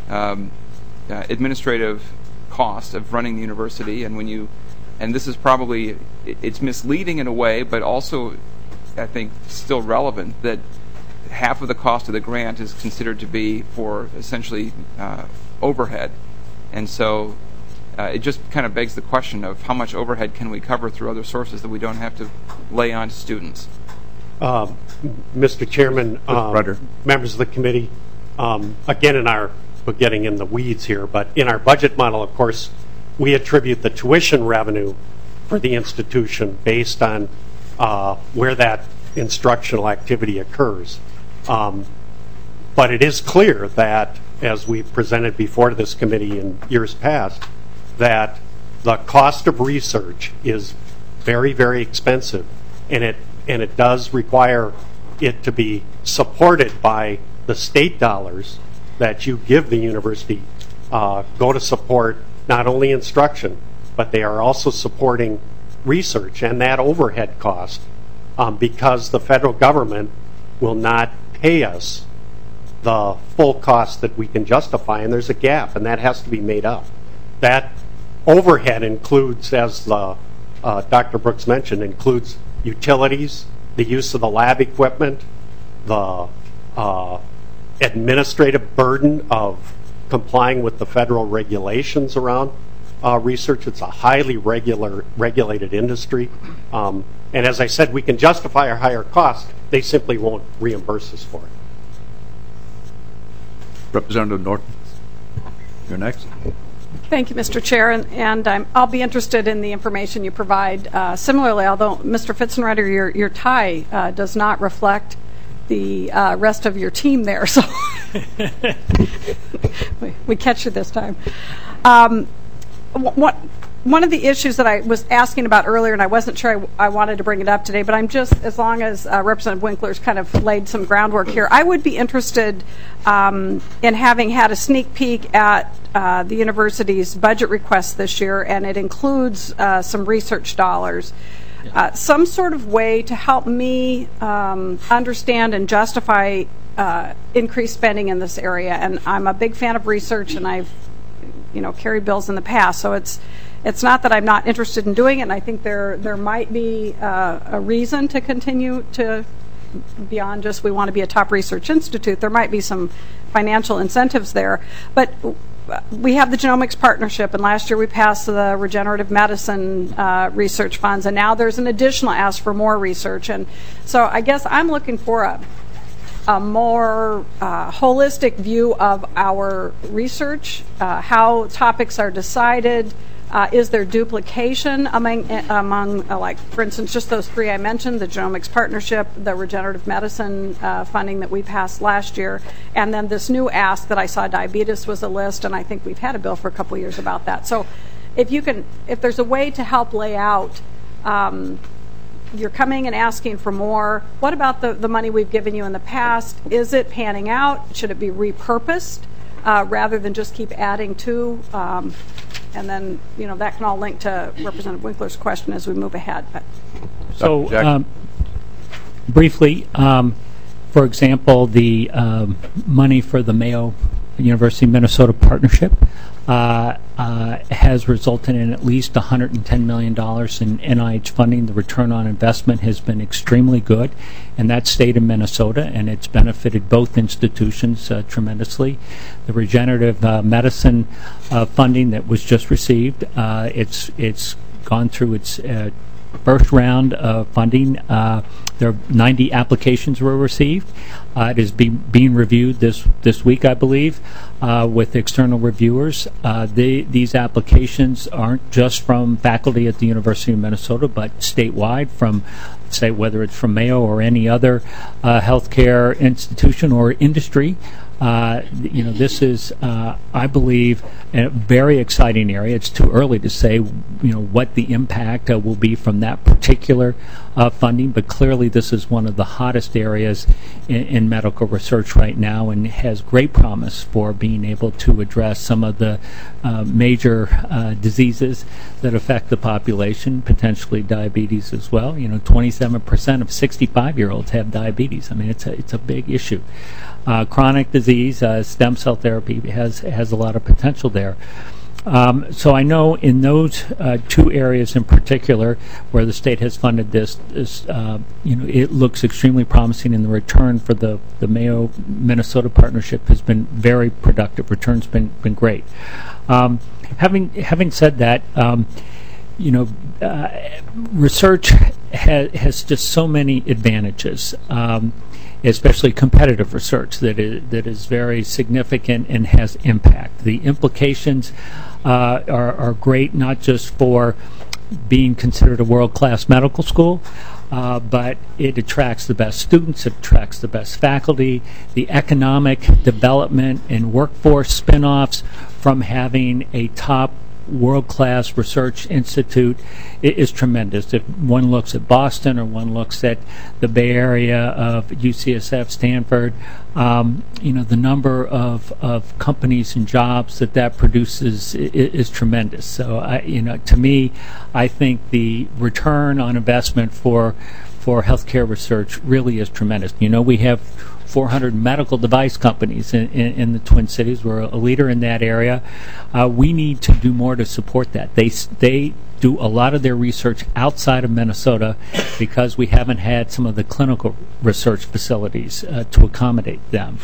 administrative cost of running the university, and this is probably, it's misleading in a way, but also I think still relevant, that half of the cost of the grant is considered to be for essentially overhead. And so it just kind of begs the question of how much overhead can we cover through other sources that we don't have to lay on to students. Mr. Chairman, members of the committee, again, we're getting in the weeds here, but in our budget model, of course, we attribute the tuition revenue for the institution based on where that instructional activity occurs. But it is clear that, as we've presented before to this committee in years past, that the cost of research is very, very expensive, and it does require it to be supported by the state dollars that you give the university go to support not only instruction, but they are also supporting research and that overhead cost, because the federal government will not pay us the full cost that we can justify, and there's a gap, and that has to be made up. That overhead includes, as Dr. Brooks mentioned, includes utilities, the use of the lab equipment, the administrative burden of complying with the federal regulations around research. It's a highly regulated industry. And as I said, we can justify our higher cost. They simply won't reimburse us for it. Representative Norton, you're next. Thank you, Mr. Chair, and I'll be interested in the information you provide. Similarly, although Mr. Fitzenreiter, your tie does not reflect the rest of your team there, so we catch you this time. One of the issues that I was asking about earlier, and I wasn't sure I wanted to bring it up today, but I'm just, as long as Representative Winkler's kind of laid some groundwork here, I would be interested in having had a sneak peek at the university's budget request this year, and it includes some research dollars. Some sort of way to help me understand and justify increased spending in this area. And I'm a big fan of research, and I've carried bills in the past, so it's not that I'm not interested in doing it, and I think there might be a reason to continue to, beyond just we want to be a top research institute, there might be some financial incentives there. But we have the Genomics Partnership, and last year we passed the regenerative medicine research funds, and now there's an additional ask for more research. And so I guess I'm looking for a more holistic view of our research, how topics are decided, Is there duplication among like, for instance, just those three I mentioned, the Genomics Partnership, the regenerative medicine funding that we passed last year, and then this new ask that I saw, diabetes was a list, and I think we've had a bill for a couple of years about that. So if there's a way to help lay out, you're coming and asking for more. What about the money we've given you in the past? Is it panning out? Should it be repurposed rather than just keep adding to? And then, that can all link to Representative Winkler's question as we move ahead. But. So, briefly, for example, the money for the Mayo University Minnesota Partnership has resulted in at least $110 million in NIH funding. The return on investment has been extremely good in that state of Minnesota, and it's benefited both institutions tremendously. The regenerative medicine funding that was just received, it's gone through its first round of funding. There are 90 applications were received. It is being reviewed this week, I believe, with external reviewers. These applications aren't just from faculty at the University of Minnesota, but statewide from, say, whether it's from Mayo or any other healthcare institution or industry. This is, I believe, a very exciting area. It's too early to say, what the impact will be from that particular funding, but clearly this is one of the hottest areas in medical research right now and has great promise for being able to address some of the major diseases that affect the population, potentially diabetes as well. 27% of 65-year-olds have diabetes. I mean, it's a big issue. Chronic disease, stem cell therapy has a lot of potential there. So I know in those two areas in particular where the state has funded this, it looks extremely promising, and the return for the Mayo Minnesota Partnership has been very productive. Return's been great. Having said that, research has just so many advantages. Especially competitive research that is very significant and has impact. The implications are great, not just for being considered a world-class medical school, but it attracts the best students, it attracts the best faculty. The economic development and workforce spin-offs from having a top world-class research institute is tremendous. If one looks at Boston or one looks at the Bay Area of UCSF, Stanford, the number of companies and jobs that produces is tremendous. So, to me, I think the return on investment for healthcare research really is tremendous. We have 400 medical device companies in the Twin Cities. We're a leader in that area. We need to do more to support that. They do a lot of their research outside of Minnesota because we haven't had some of the clinical research facilities to accommodate them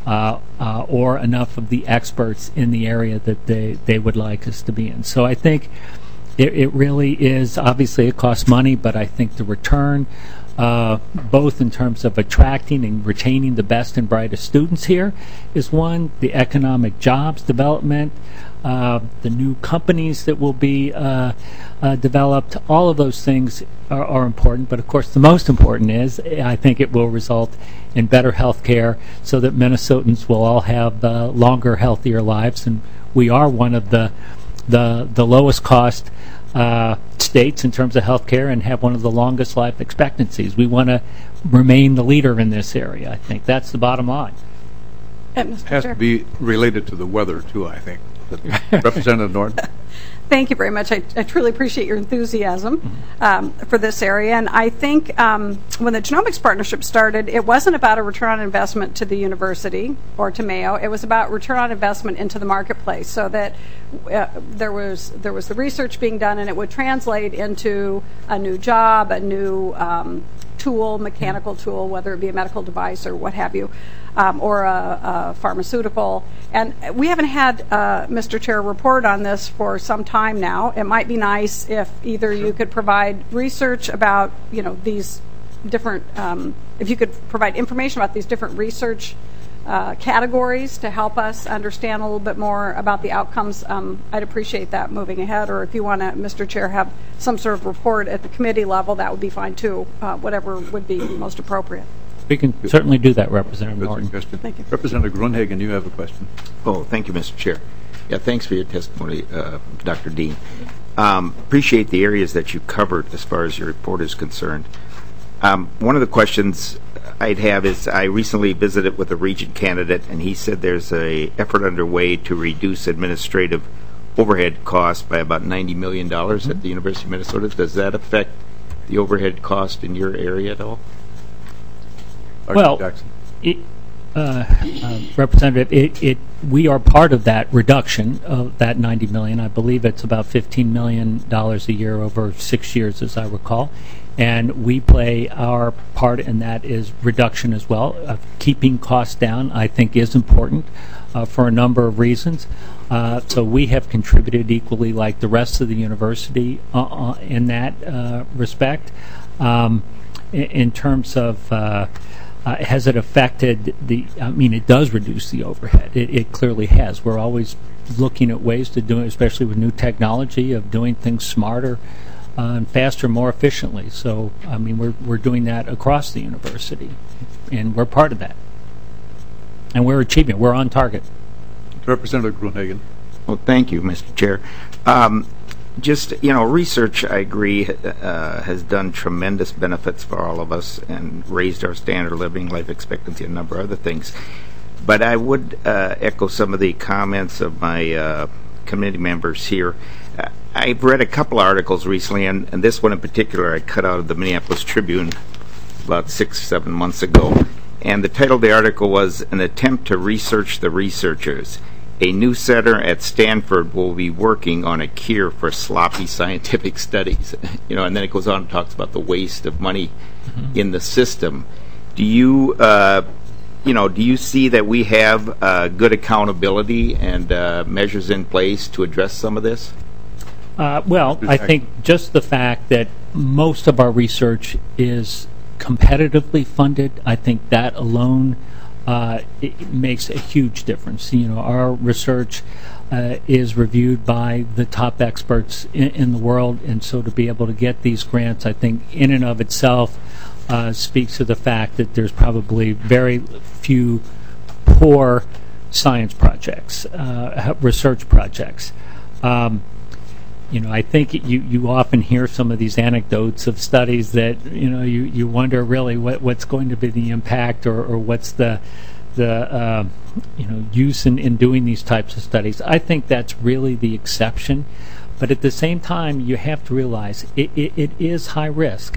or enough of the experts in the area that they would like us to be in. So I think it really is, obviously it costs money, but I think the return, both in terms of attracting and retaining the best and brightest students here is one, the economic jobs development, the new companies that will be developed, all of those things are important. But of course the most important is I think it will result in better health care so that Minnesotans will all have longer, healthier lives. And we are one of the lowest cost states in terms of health care and have one of the longest life expectancies. We want to remain the leader in this area. I think that's the bottom line. It has to be related to the weather, too, I think. Representative Norton. Thank you very much. I truly appreciate your enthusiasm for this area. And I think when the Genomics Partnership started, it wasn't about a return on investment to the university or to Mayo. It was about return on investment into the marketplace, so that there was the research being done, and it would translate into a new job, a new tool, mechanical tool, whether it be a medical device or what have you, or a pharmaceutical. And we haven't had, Mr. Chair, a report on this for some time now. It might be nice if either you could provide research about, these different, if you could provide information about these different research categories to help us understand a little bit more about the outcomes, I'd appreciate that moving ahead. Or if you want to, Mr. Chair, have some sort of report at the committee level, that would be fine too, whatever would be most appropriate. We can certainly do that, Representative Norton. Thank you. Representative Grunhagen, you have a question. Oh, thank you, Mr. Chair. Yeah, thanks for your testimony, Dr. Dean. Appreciate the areas that you covered as far as your report is concerned. One of the questions I'd have is I recently visited with a Regent candidate, and he said there's a effort underway to reduce administrative overhead costs by about $90 million at the University of Minnesota. Does that affect the overhead cost in your area at all? Well, Representative, we are part of that reduction of that $90 million. I believe it's about $15 million a year over 6 years, as I recall. And we play our part in that is reduction as well. Keeping costs down, I think, is important for a number of reasons. So we have contributed equally like the rest of the university in that respect. In terms of has it affected the, I mean, it does reduce the overhead. It clearly has. We're always looking at ways to do it, especially with new technology, of doing things smarter and faster, more efficiently. So, I mean, we're doing that across the university, and we're part of that. And we're achieving. We're on target. Representative Grunhagen. Well, thank you, Mr. Chair. Just, research, I agree, has done tremendous benefits for all of us and raised our standard of living, life expectancy, and a number of other things. But I would echo some of the comments of my committee members here. I've read a couple articles recently, and this one in particular I cut out of the Minneapolis Tribune about 6-7 months ago. And the title of the article was An Attempt to Research the Researchers. A new center at Stanford will be working on a cure for sloppy scientific studies. And then it goes on and talks about the waste of money in the system. Do you, do you see that we have good accountability and measures in place to address some of this? Well, I think just the fact that most of our research is competitively funded, I think that alone it makes a huge difference. Our research is reviewed by the top experts in the world, and so to be able to get these grants, I think in and of itself speaks to the fact that there's probably very few poor science projects, research projects. I think you often hear some of these anecdotes of studies that you wonder really what's going to be the impact or what's the use in doing these types of studies. I think that's really the exception, but at the same time you have to realize it is high risk.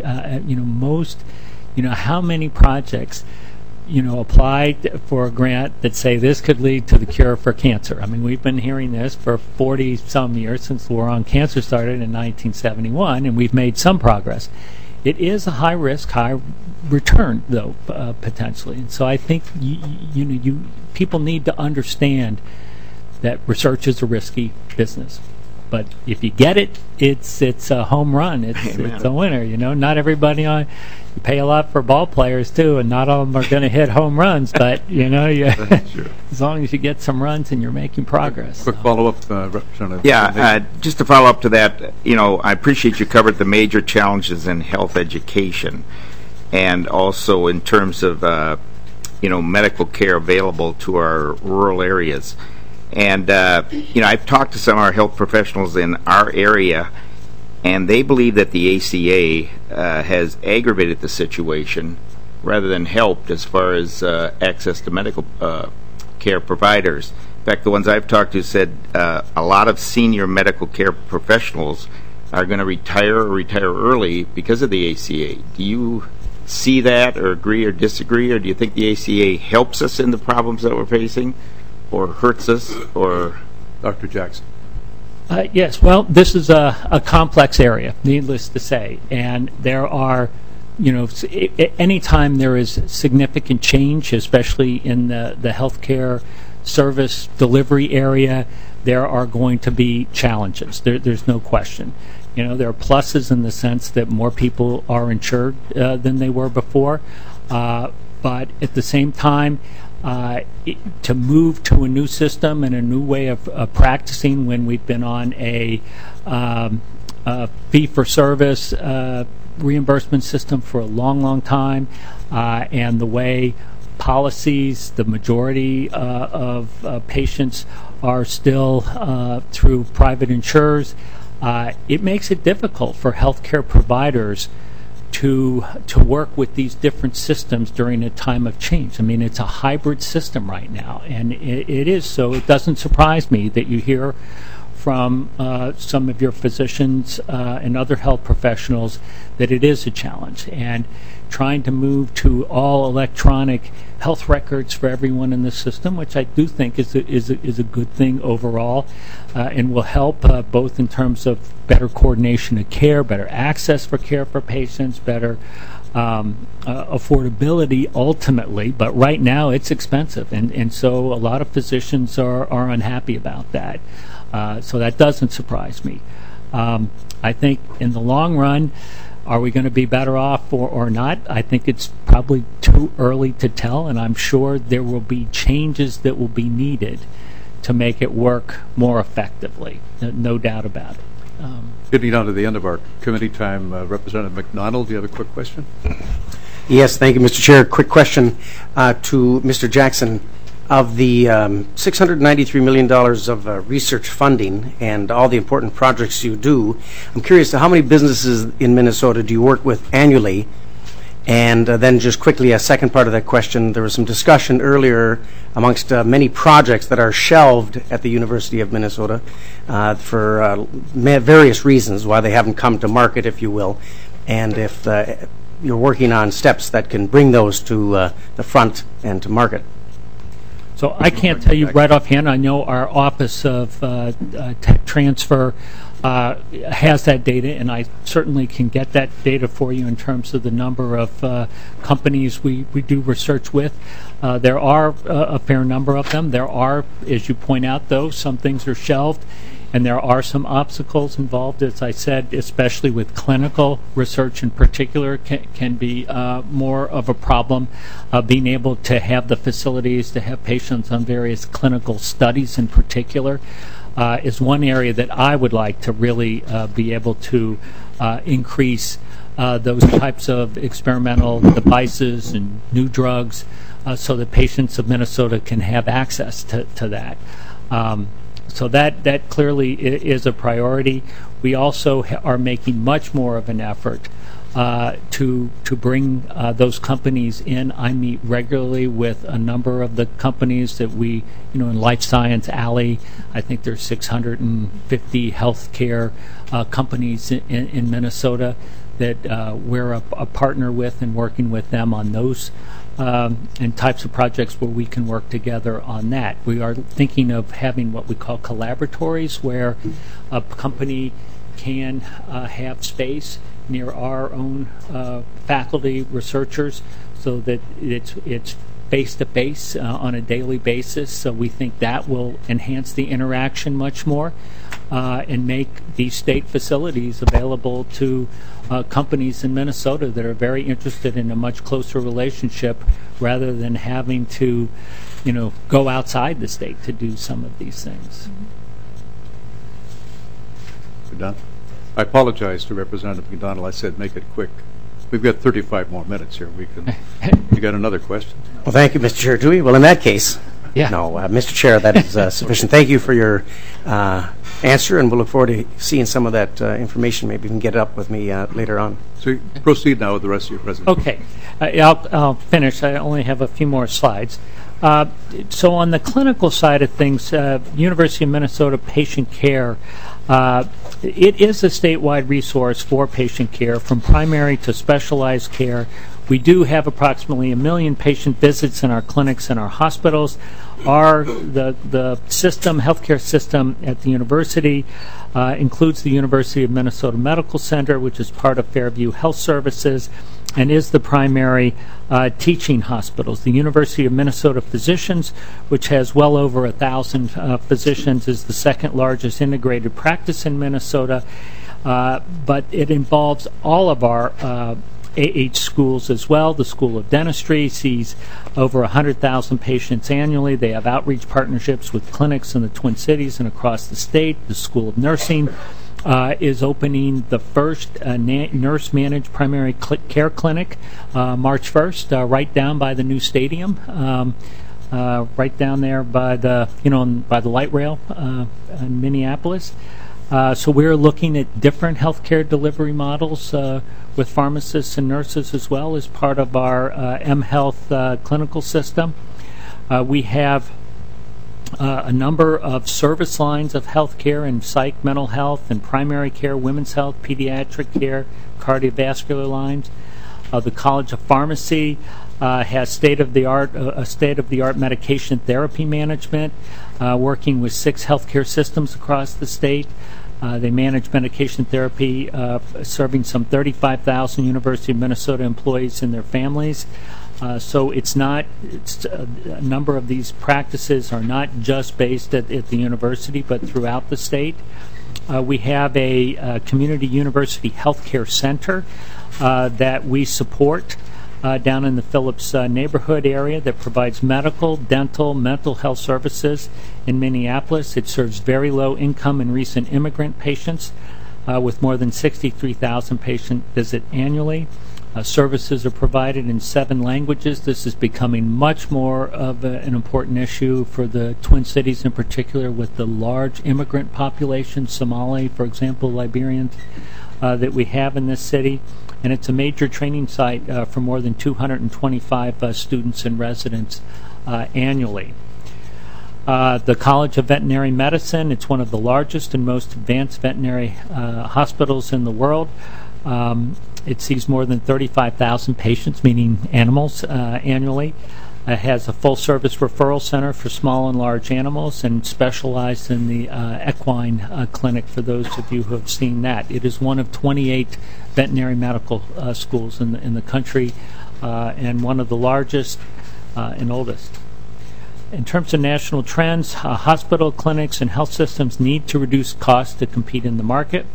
How many projects applied for a grant that say this could lead to the cure for cancer. I mean, we've been hearing this for 40-some years since the war on cancer started in 1971, and we've made some progress. It is a high risk, high return, though, potentially. And so I think people need to understand that research is a risky business. But if you get it, it's a home run. It's a winner. Not everybody you pay a lot for ball players too, and not all of them are going to hit home runs. But as long as you get some runs and you're making progress. Quick follow-up, Representative. Yeah, just to follow up to that, I appreciate you covered the major challenges in health education, and also in terms of medical care available to our rural areas. And, I've talked to some of our health professionals in our area, and they believe that the ACA has aggravated the situation rather than helped as far as access to medical care providers. In fact, the ones I've talked to said a lot of senior medical care professionals are going to retire or retire early because of the ACA. Do you see that or agree or disagree, or do you think the ACA helps us in the problems that we're facing? Or hurts us, or Dr. Jackson? Yes. Well, this is a complex area, needless to say, and there are, anytime there is significant change, especially in the healthcare service delivery area, there are going to be challenges. There's no question. There are pluses in the sense that more people are insured than they were before. But at the same time, to move to a new system and a new way of practicing when we've been on a fee-for-service reimbursement system for a long, long time, and the way policies, the majority of patients are still through private insurers, it makes it difficult for healthcare providers to work with these different systems during a time of change. I mean, it's a hybrid system right now, and it is so. It doesn't surprise me that you hear from some of your physicians and other health professionals that it is a challenge. And trying to move to all electronic health records for everyone in the system, which I do think is a good thing overall, and will help both in terms of better coordination of care, better access for care for patients, better affordability ultimately. But right now it's expensive, and so a lot of physicians are unhappy about that. So that doesn't surprise me. I think in the long run, are we going to be better off or not? I think it's probably too early to tell, and I'm sure there will be changes that will be needed to make it work more effectively. No doubt about it. Getting down to the end of our committee time, Representative McDonald, do you have a quick question? Yes, thank you, Mr. Chair. Quick question to Mr. Jackson. Of the $693 million of research funding and all the important projects you do, I'm curious to how many businesses in Minnesota do you work with annually? And then just quickly, a second part of that question, there was some discussion earlier amongst many projects that are shelved at the University of Minnesota for various reasons why they haven't come to market, if you will, and if you're working on steps that can bring those to the front and to market. So I can't tell you right offhand. I know our Office of Tech Transfer has that data, and I certainly can get that data for you in terms of the number of companies we do research with. There are a fair number of them. There are, as you point out, though, some things are shelved, and there are some obstacles involved, as I said, especially with clinical research in particular can be more of a problem. Being able to have the facilities to have patients on various clinical studies in particular is one area that I would like to really be able to increase those types of experimental devices and new drugs so that patients of Minnesota can have access to that. So that clearly is a priority. We also are making much more of an effort to bring those companies in. I meet regularly with a number of the companies that we, in Life Science Alley, I think there's 650 healthcare companies in Minnesota that we're a partner with and working with them on those and types of projects where we can work together on that. We are thinking of having what we call collaboratories, where a company can have space near our own faculty researchers so that it's face-to-face on a daily basis. So we think that will enhance the interaction much more and make these state facilities available to companies in Minnesota that are very interested in a much closer relationship rather than having to, go outside the state to do some of these things. We're done. I apologize to Representative McDonald. I said make it quick. We've got 35 more minutes here. You got another question? Well, thank you, Mr. Chair. Dewey? Well, in that case, no, Mr. Chair, that is sufficient. Thank you for your answer, and we'll look forward to seeing some of that information. Maybe you can get it up with me later on. So you proceed now with the rest of your presentation. Okay. I'll finish. I only have a few more slides. So on the clinical side of things, University of Minnesota Patient Care, it is a statewide resource for patient care, from primary to specialized care. We do have approximately 1 million patient visits in our clinics and our hospitals. The system, healthcare system at the university includes the University of Minnesota Medical Center, which is part of Fairview Health Services, and is the primary teaching hospitals. The University of Minnesota Physicians, which has well over 1,000 physicians, is the second largest integrated practice in Minnesota, but it involves all of our schools as well. The School of Dentistry sees over 100,000 patients annually. They have outreach partnerships with clinics in the Twin Cities and across the state. The School of Nursing is opening the first nurse-managed primary care clinic March 1st, right down by the new stadium, right down there by the by the light rail in Minneapolis. So we're looking at different healthcare delivery models with pharmacists and nurses as well as part of our mHealth clinical system. We have a number of service lines of healthcare and psych, mental health, and primary care, women's health, pediatric care, cardiovascular lines. The College of Pharmacy has state-of-the-art medication therapy management, working with 6 healthcare systems across the state. They manage medication therapy, serving some 35,000 University of Minnesota employees and their families. So a number of these practices are not just based at the university, but throughout the state. We have a community university healthcare center that we support down in the Phillips neighborhood area that provides medical, dental, mental health services in Minneapolis. It serves very low income and recent immigrant patients with more than 63,000 patient visits annually. Services are provided in 7 languages. This is becoming much more of an important issue for the Twin Cities in particular, with the large immigrant population, Somali, for example, Liberians, that we have in this city. And it's a major training site for more than 225 students and residents annually. The College of Veterinary Medicine, it's one of the largest and most advanced veterinary hospitals in the world. It sees more than 35,000 patients, meaning animals, annually. It has a full-service referral center for small and large animals and specialized in the equine clinic for those of you who have seen that. It is one of 28 veterinary medical schools in the country and one of the largest and oldest. In terms of national trends, hospital, clinics, and health systems need to reduce costs to compete in the market.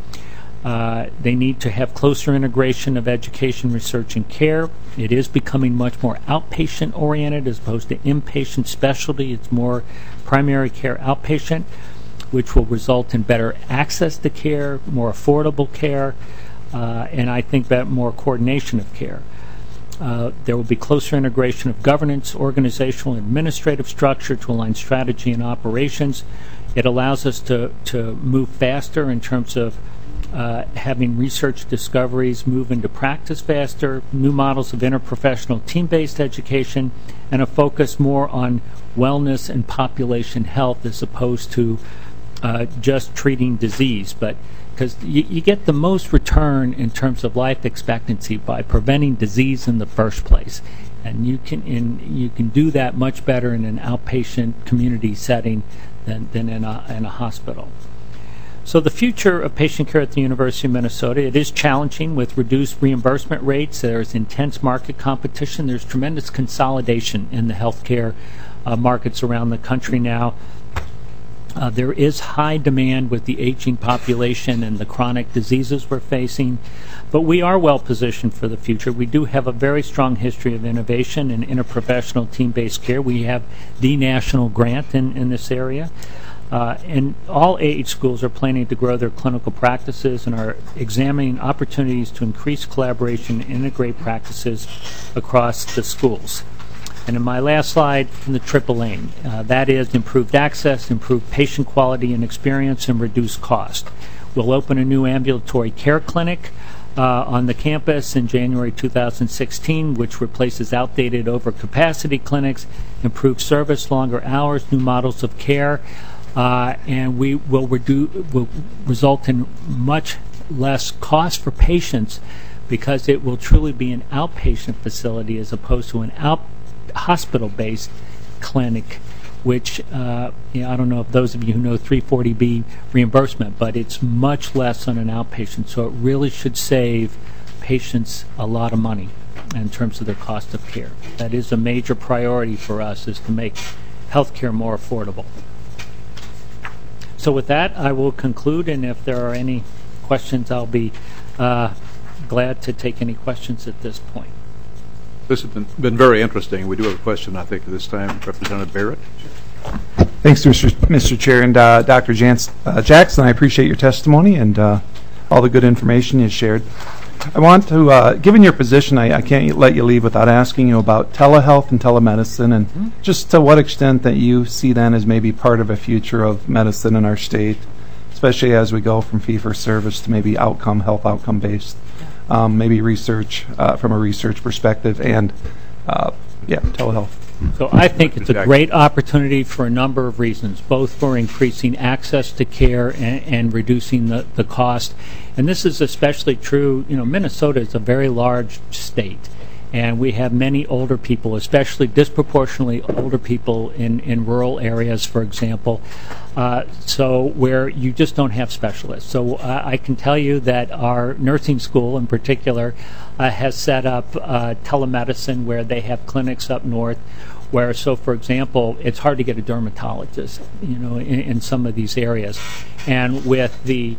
They need to have closer integration of education, research, and care. It is becoming much more outpatient-oriented as opposed to inpatient specialty. It's more primary care outpatient, which will result in better access to care, more affordable care, and I think that more coordination of care. There will be closer integration of governance, organizational, and administrative structure to align strategy and operations. It allows us to move faster in terms of having research discoveries move into practice faster, new models of interprofessional team-based education, and a focus more on wellness and population health as opposed to just treating disease. But because you get the most return in terms of life expectancy by preventing disease in the first place, and you can do that much better in an outpatient community setting than in a hospital. So the future of patient care at the University of Minnesota, it is challenging with reduced reimbursement rates. There's intense market competition. There's tremendous consolidation in the healthcare markets around the country now. There is high demand with the aging population and the chronic diseases we're facing, but we are well positioned for the future. We do have a very strong history of innovation and interprofessional team-based care. We have the national grant in this area. And all AH schools are planning to grow their clinical practices and are examining opportunities to increase collaboration and integrate practices across the schools. And in my last slide, in the triple aim, that is improved access, improved patient quality and experience, and reduced cost. We'll open a new ambulatory care clinic on the campus in January 2016, which replaces outdated overcapacity clinics, improved service, longer hours, new models of care, and we will result in much less cost for patients because it will truly be an outpatient facility as opposed to an hospital-based clinic, which I don't know if those of you who know 340B reimbursement, but it's much less on an outpatient, so it really should save patients a lot of money in terms of their cost of care. That is a major priority for us, is to make healthcare more affordable. So with that, I will conclude, and if there are any questions, I'll be glad to take any questions at this point. This has been very interesting. We do have a question, I think, at this time. Representative Barrett. Thanks, Mr. Chair. And Dr. Jackson, I appreciate your testimony and all the good information you shared. I want to, given your position, I can't let you leave without asking you about telehealth and telemedicine, and just to what extent that you see then as maybe part of a future of medicine in our state, especially as we go from fee-for-service to maybe health outcome-based, maybe research from a research perspective, and telehealth. So I think it's a great opportunity for a number of reasons, both for increasing access to care and reducing the cost. And this is especially true, Minnesota is a very large state, and we have many older people, especially disproportionately older people in rural areas, for example, so where you just don't have specialists. So I can tell you that our nursing school in particular has set up telemedicine where they have clinics up north where, so for example, it's hard to get a dermatologist, in some of these areas. And with the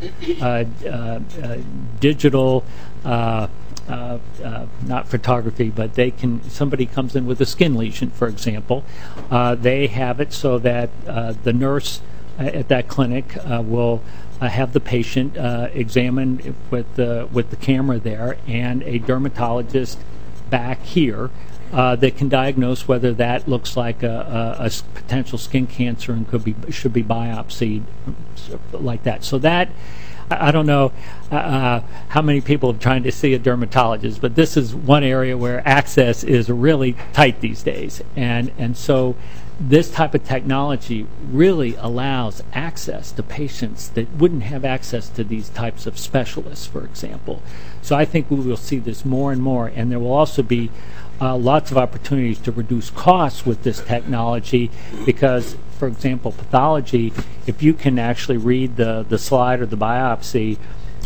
digital, not photography, but somebody comes in with a skin lesion, for example, they have it so that the nurse at that clinic will have the patient examined with the camera there, and a dermatologist back here that can diagnose whether that looks like a potential skin cancer and should be biopsied, like that. So that, I don't know how many people are trying to see a dermatologist, but this is one area where access is really tight these days, and so this type of technology really allows access to patients that wouldn't have access to these types of specialists, for example. So I think we will see this more and more, and there will also be lots of opportunities to reduce costs with this technology because, for example, pathology, if you can actually read the slide or the biopsy,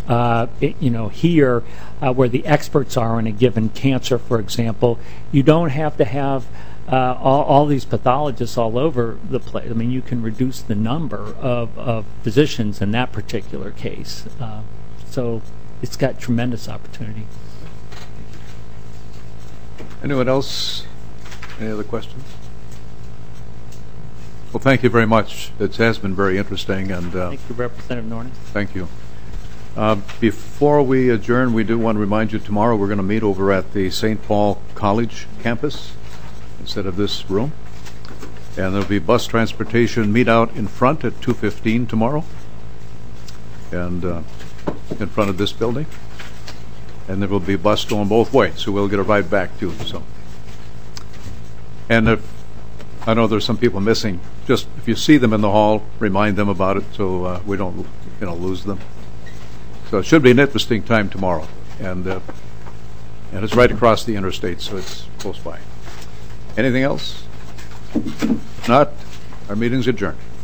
here where the experts are in a given cancer, for example, you don't have to have all these pathologists all over the place. I mean, you can reduce the number of physicians in that particular case. So it's got tremendous opportunity. Anyone else? Any other questions? Well, thank you very much. It has been very interesting. And thank you, Representative Norton. Thank you. Before we adjourn, we do want to remind you tomorrow we're going to meet over at the St. Paul College campus instead of this room. And there'll be bus transportation meet out in front at 2:15 tomorrow, and in front of this building. And there will be a bus going both ways, so we'll get a ride back too. So, and if I know there's some people missing, just if you see them in the hall, remind them about it so we don't lose them. So it should be an interesting time tomorrow, and it's right across the interstate, so it's close by. Anything else? If not, our meeting's adjourned.